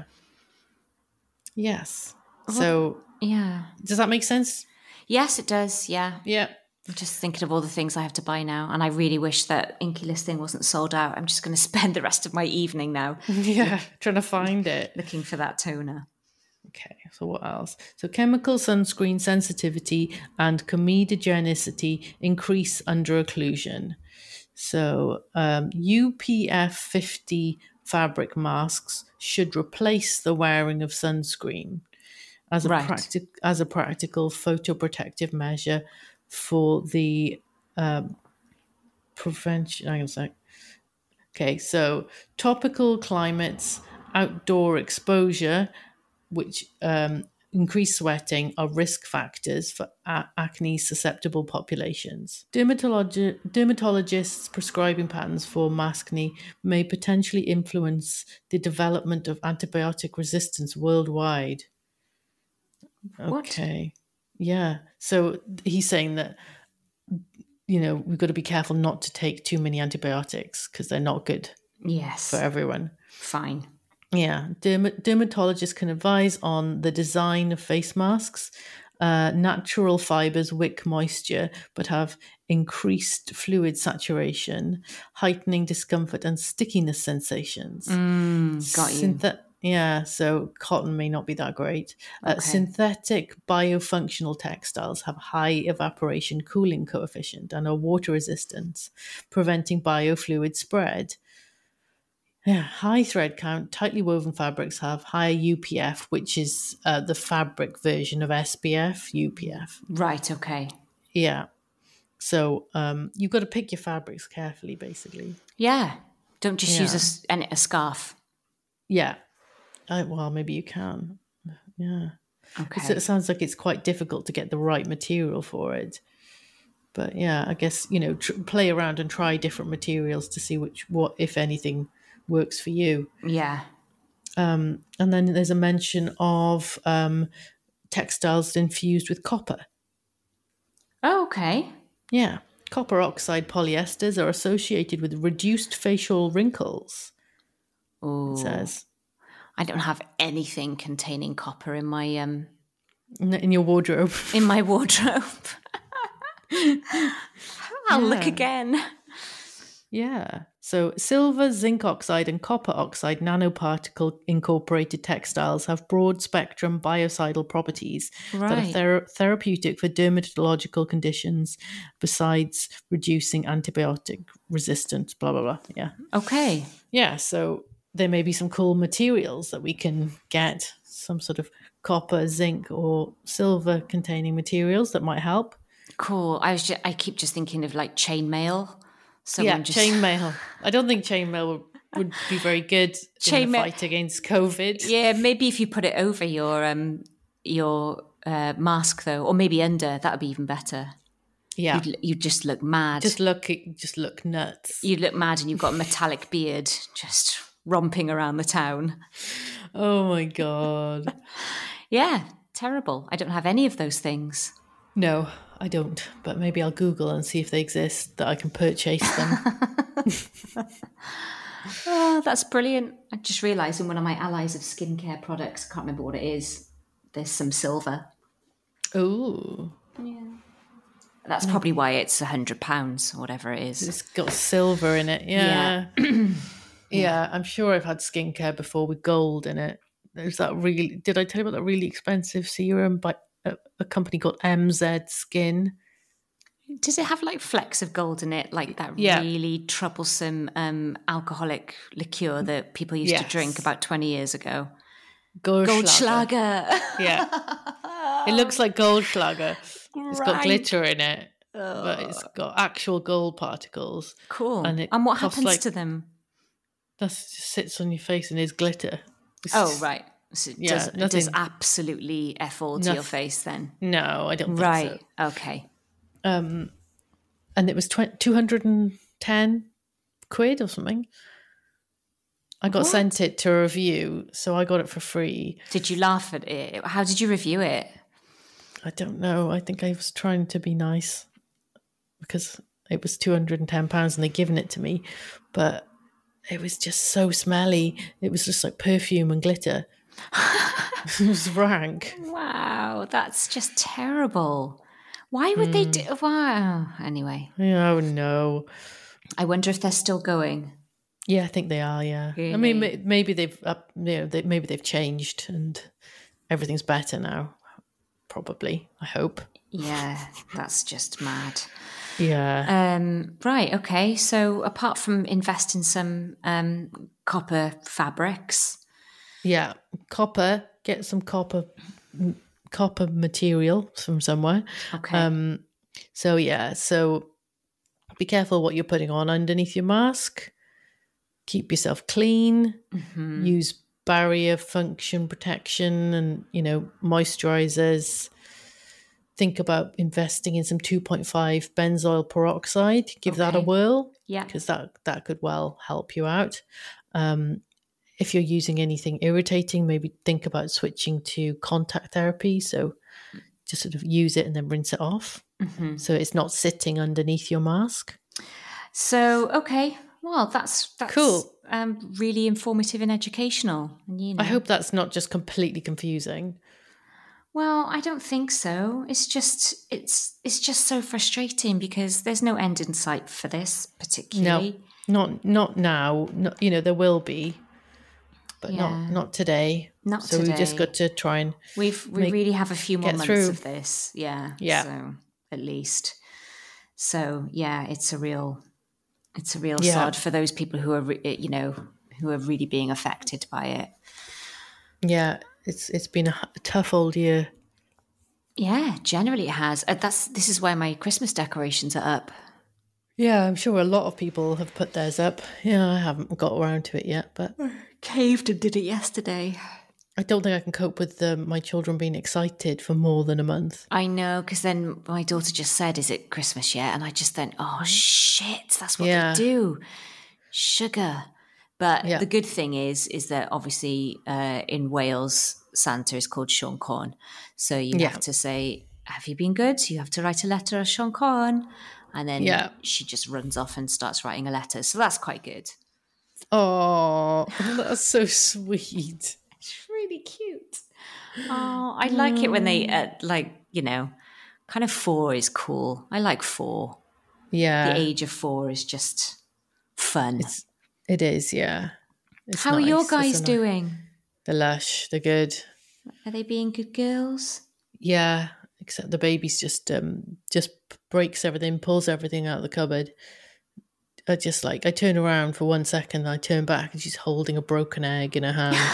Yes. So, does that make sense? Yes, it does. Yeah. Yeah. I'm just thinking of all the things I have to buy now, and I really wish that Inky List thing wasn't sold out. I'm just going to spend the rest of my evening now. Yeah, trying to find it. Looking for that toner. Okay, so what else? So chemical sunscreen sensitivity and comedogenicity increase under occlusion. So UPF 50 fabric masks should replace the wearing of sunscreen as a practical photoprotective measure for the prevention. Hang on a sec. Okay, so topical climates, outdoor exposure, which increased sweating, are risk factors for acne susceptible populations. Dermatologists' prescribing patterns for maskne may potentially influence the development of antibiotic resistance worldwide. Okay. What? Yeah. So he's saying that, we've got to be careful not to take too many antibiotics because they're not good. Yes. For everyone. Fine. Yeah. Dermatologists can advise on the design of face masks. Natural fibers wick moisture but have increased fluid saturation, heightening discomfort and stickiness sensations. Got you. Yeah, so cotton may not be that great. Okay. Synthetic biofunctional textiles have high evaporation cooling coefficient and are water resistant, preventing biofluid spread. Yeah, high thread count, tightly woven fabrics have higher UPF, which is the fabric version of SPF, UPF. Right, okay. Yeah. So you've got to pick your fabrics carefully, basically. Yeah. Don't just use a scarf. Yeah. Well, maybe you can. Yeah. Okay. It sounds like it's quite difficult to get the right material for it. But yeah, I guess, play around and try different materials to see what, if anything, works for you. Yeah. And then there's a mention of textiles infused with copper. Oh, okay. Yeah. Copper oxide polyesters are associated with reduced facial wrinkles. Oh. It says. I don't have anything containing copper in my in your wardrobe. In my wardrobe. I'll look again. Yeah. So silver, zinc oxide, and copper oxide nanoparticle incorporated textiles have broad spectrum biocidal properties that are therapeutic for dermatological conditions, besides reducing antibiotic resistance. Blah blah blah. Yeah. Okay. Yeah. So there may be some cool materials that we can get, some sort of copper, zinc, or silver containing materials that might help. Cool. I keep just thinking of like chainmail. Chainmail. I don't think chainmail would be very good in the fight against COVID. Yeah, maybe if you put it over your mask though, or maybe under, that would be even better. Yeah, you'd just look mad. Just look nuts. You'd look mad, and you've got a metallic beard just romping around the town. Oh my God. Yeah, terrible. I don't have any of those things. No, I don't. But maybe I'll Google and see if they exist, that I can purchase them. Oh, that's brilliant. I just realised in one of my allies of skincare products, I can't remember what it is, there's some silver. Ooh. Yeah. That's probably why it's £100 or whatever it is. It's got silver in it. Yeah. Yeah, I'm sure I've had skincare before with gold in it. There's that did I tell you about that really expensive serum by a company called MZ Skin? Does it have like flecks of gold in it, like that really troublesome alcoholic liqueur that people used to drink about 20 years ago? Goldschlager. Yeah. It looks like Goldschlager. It's got glitter in it, but it's got actual gold particles. Cool. And what happens to them? That just sits on your face and is glitter. Right. So it does absolutely F all to your face then? No, I don't think so. Right, okay. And it was 210 quid or something. I got sent it to review, so I got it for free. Did you laugh at it? How did you review it? I don't know. I think I was trying to be nice because it was £210 and they'd given it to me, but it was just so smelly. It was just like perfume and glitter. It was rank. Wow, that's just terrible. Why would they do? Wow. Anyway. Oh no. I wonder if they're still going. Yeah, I think they are. Yeah. Really? I mean, maybe they've changed and everything's better now. Probably. I hope. Yeah, that's just mad. Yeah. Right. Okay. So apart from invest in some copper fabrics. Yeah, copper. Get some copper material from somewhere. Okay. So be careful what you're putting on underneath your mask. Keep yourself clean. Mm-hmm. Use barrier function protection and, moisturizers. Think about investing in some 2.5 benzoyl peroxide. Give that a whirl. Yeah. Because that could well help you out. If you're using anything irritating, maybe think about switching to contact therapy. So just sort of use it and then rinse it off. Mm-hmm. So it's not sitting underneath your mask. So, okay. Well, that's cool. Really informative and educational. I hope that's not just completely confusing. Well, I don't think so. It's just so frustrating because there's no end in sight for this particularly. No, not now. There will be. but not today. Not so today. We just got to try and we really have a few more months through. of this. Yeah. So at least. So yeah, it's a real sod for those people who are who are really being affected by it. Yeah, it's been a tough old year. Yeah, generally it has. This is why my Christmas decorations are up. Yeah, I'm sure a lot of people have put theirs up. Yeah, I haven't got around to it yet, but caved and did it yesterday. I don't think I can cope with my children being excited for more than a month. I know, because then my daughter just said, "Is it Christmas yet?" And I just then, oh shit, that's what they do. Sugar. But the good thing is that obviously in Wales, Santa is called Sean Corn. So you have to say, "Have you been good?" You have to write a letter of Sean Corn. And then she just runs off and starts writing a letter. So that's quite good. Oh, that's so sweet. It's really cute. Oh, I like it when they, kind of 4 is cool. I like 4. Yeah. The age of 4 is just fun. It is, yeah. How are your guys doing? They're lush. They're good. Are they being good girls? Yeah, except the baby's just breaks everything, pulls everything out of the cupboard. I turn around for 1 second, I turn back, and she's holding a broken egg in her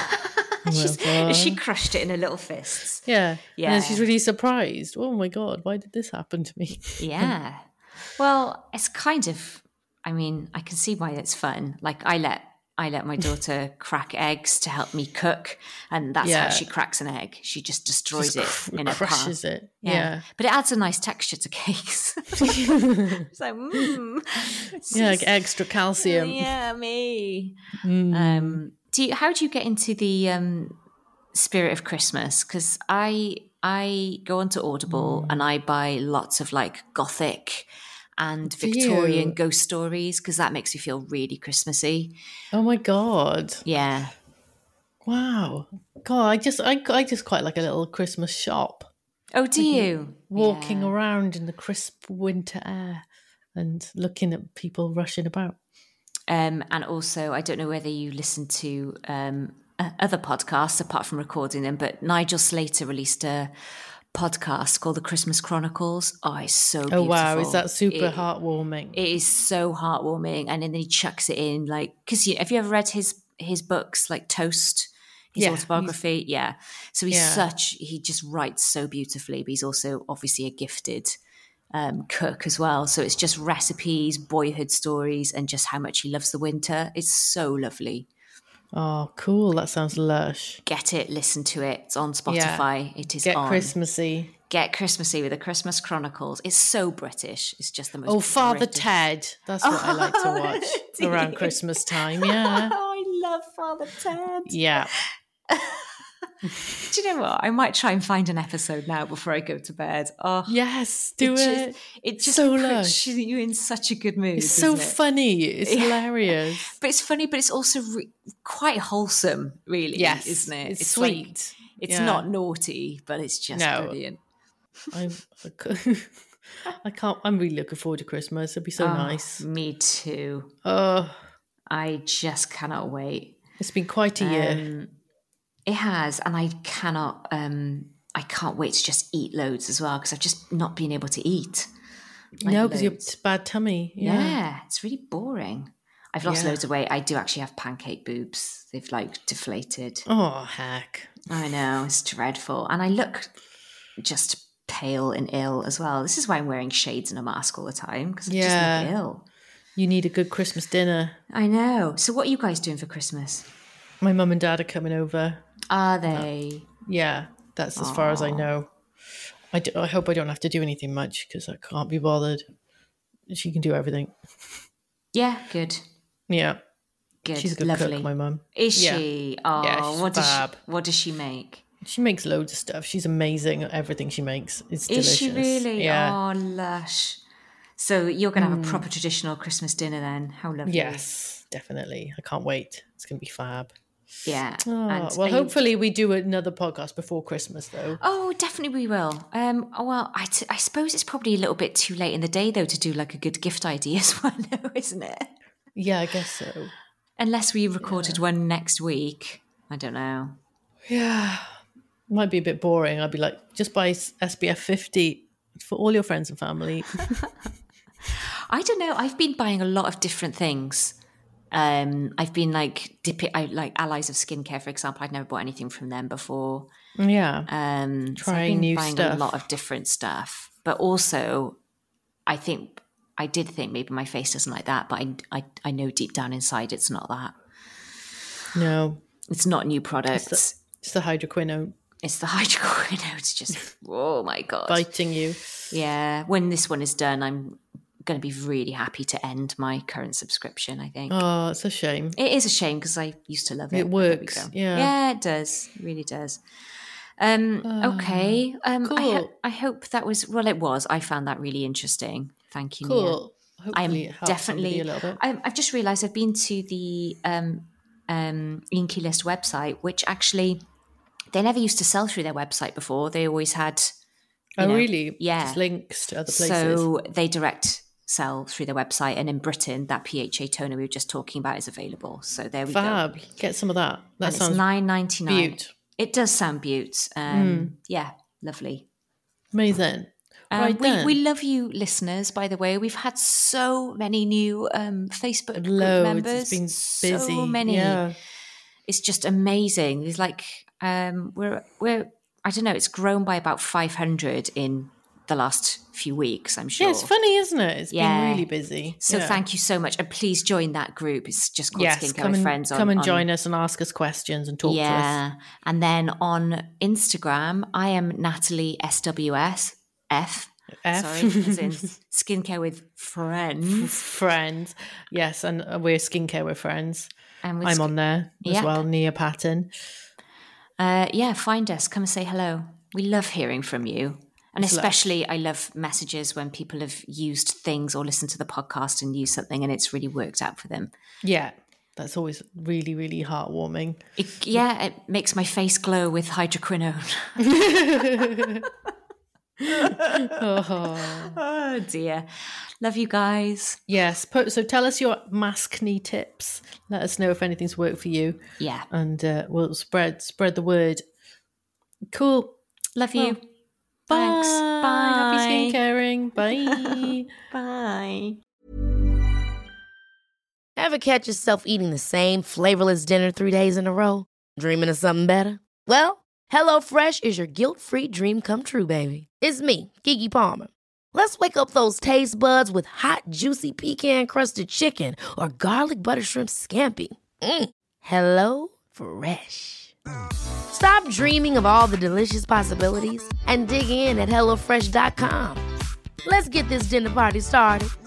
hand. She crushed it in her little fists. Yeah. And then she's really surprised. Oh my God, why did this happen to me? Yeah. Well, it's kind of, I can see why it's fun. Like I let my daughter crack eggs to help me cook, and that's how she cracks an egg. She just destroys it in a crushes it. Yeah. But it adds a nice texture to cakes. It's like, like extra calcium. Yeah, me. How do you get into the spirit of Christmas? Because I go onto Audible and I buy lots of like gothic and Victorian ghost stories because that makes me feel really Christmassy. Oh my God. Yeah. Wow. God, I just quite like a little Christmas shop. Oh, do you? Walking around in the crisp winter air and looking at people rushing about. And also, I don't know whether you listen to other podcasts apart from recording them, but Nigel Slater released a podcast called The Christmas Chronicles. Oh, it's so beautiful. Oh, wow. Is that super heartwarming? It is so heartwarming. And then he chucks it in like, because have you ever read his books like Toast? His autobiography? Yeah. So he just writes so beautifully, but he's also obviously a gifted cook as well. So it's just recipes, boyhood stories, and just how much he loves the winter. It's so lovely. Oh, cool. That sounds lush. Get it, listen to it. It's on Spotify. It is Get on. Christmassy. Get Christmassy with the Christmas Chronicles. It's so British. It's just the most Father British. Ted. That's what I like to watch around Christmas time. Yeah. Oh, I love Father Ted. Yeah. Do you know what? I might try and find an episode now before I go to bed. Oh, yes, do it. It just so puts you in such a good mood. It's so funny. It's hilarious. But it's funny, but it's also quite wholesome, really, yes, isn't it? It's sweet. Like, it's not naughty, but it's just brilliant. I can't. I'm really looking forward to Christmas. It'll be so nice. Me too. I just cannot wait. It's been quite a year. It has, and I can't wait to just eat loads as well because I've just not been able to eat. No, because you have bad tummy. Yeah, it's really boring. I've lost loads of weight. I do actually have pancake boobs. They've like deflated. Oh, heck. I know, it's dreadful. And I look just pale and ill as well. This is why I'm wearing shades and a mask all the time because I just look ill. You need a good Christmas dinner. I know. So what are you guys doing for Christmas? My mum and dad are coming over. Are they? Yeah, that's as far as I know. I hope I don't have to do anything much because I can't be bothered. She can do everything. Yeah, good. Yeah. Good. She's a good cook, my mum. Is she? Oh, yeah, she's what does she make? She makes loads of stuff. She's amazing at everything she makes. It's delicious. Is she really? Yeah. Oh, lush. So you're going to have a proper traditional Christmas dinner then? How lovely. Yes, definitely. I can't wait. It's going to be fab. Yeah. Oh, well, hopefully we do another podcast before Christmas, though. Oh, definitely we will. Well, I suppose it's probably a little bit too late in the day, though, to do like a good gift idea as well, isn't it? Yeah, I guess so. Unless we recorded one next week. I don't know. Yeah. Might be a bit boring. I'd be like, just buy SPF 50 for all your friends and family. I don't know. I've been buying a lot of different things. I've been like like Allies of Skincare, for example. I'd never bought anything from them before. Yeah. Trying so I've been new buying stuff. a lot of different stuff. But also, I did think maybe my face doesn't like that, but I know deep down inside it's not that. No. It's not new products. It's the hydroquinone. It's the hydroquinone. It's just, oh my God. Biting you. Yeah. When this one is done, I'm going to be really happy to end my current subscription, I think. Oh, it's a shame. It is a shame because I used to love it. It works. Yeah. Yeah, it does. It really does. Okay. Cool. I hope that was, well, it was. I found that really interesting. Thank you, Nia. Cool. Hopefully it helps somebody a little bit. I've just realised I've been to the Inky List website, which actually they never used to sell through their website before. They always had. Really? Yeah. Just links to other places. So they direct sell through their website, and in Britain, that PHA toner we were just talking about is available. So there we go. Fab. Get some of that. That and sounds it's $9.99. beaut. It does sound beaut. Yeah, lovely. Amazing. Right then. We love you, listeners, by the way. We've had so many new Facebook group Loads. members. It's been busy. So many. Yeah. It's just amazing. It's like we're I don't know, it's grown by about 500 in the last few weeks, I'm sure. Yeah, it's funny, isn't it? It's been really busy. So thank you so much. And please join that group. It's just called Skincare with Friends. Come and join us and ask us questions and talk to us. Yeah. And then on Instagram, I am Natalie SWS. Sorry, as in Skincare with Friends. Friends. Yes, and we're Skincare with Friends. And I'm on there as well, Nia Patton. Find us. Come and say hello. We love hearing from you. And especially I love messages when people have used things or listened to the podcast and used something and it's really worked out for them. Yeah, that's always really, really heartwarming. It makes my face glow with hydroquinone. Oh dear. Love you guys. Yes. So tell us your maskne tips. Let us know if anything's worked for you. Yeah. And we'll spread the word. Cool. Love you. Bye. Thanks. Bye. Happy skincaring. Bye. Bye. Ever catch yourself eating the same flavorless dinner 3 days in a row? Dreaming of something better? Well, HelloFresh is your guilt-free dream come true, baby. It's me, Keke Palmer. Let's wake up those taste buds with hot, juicy pecan-crusted chicken or garlic butter shrimp scampi. Hello Fresh. Stop dreaming of all the delicious possibilities and dig in at HelloFresh.com. Let's get this dinner party started.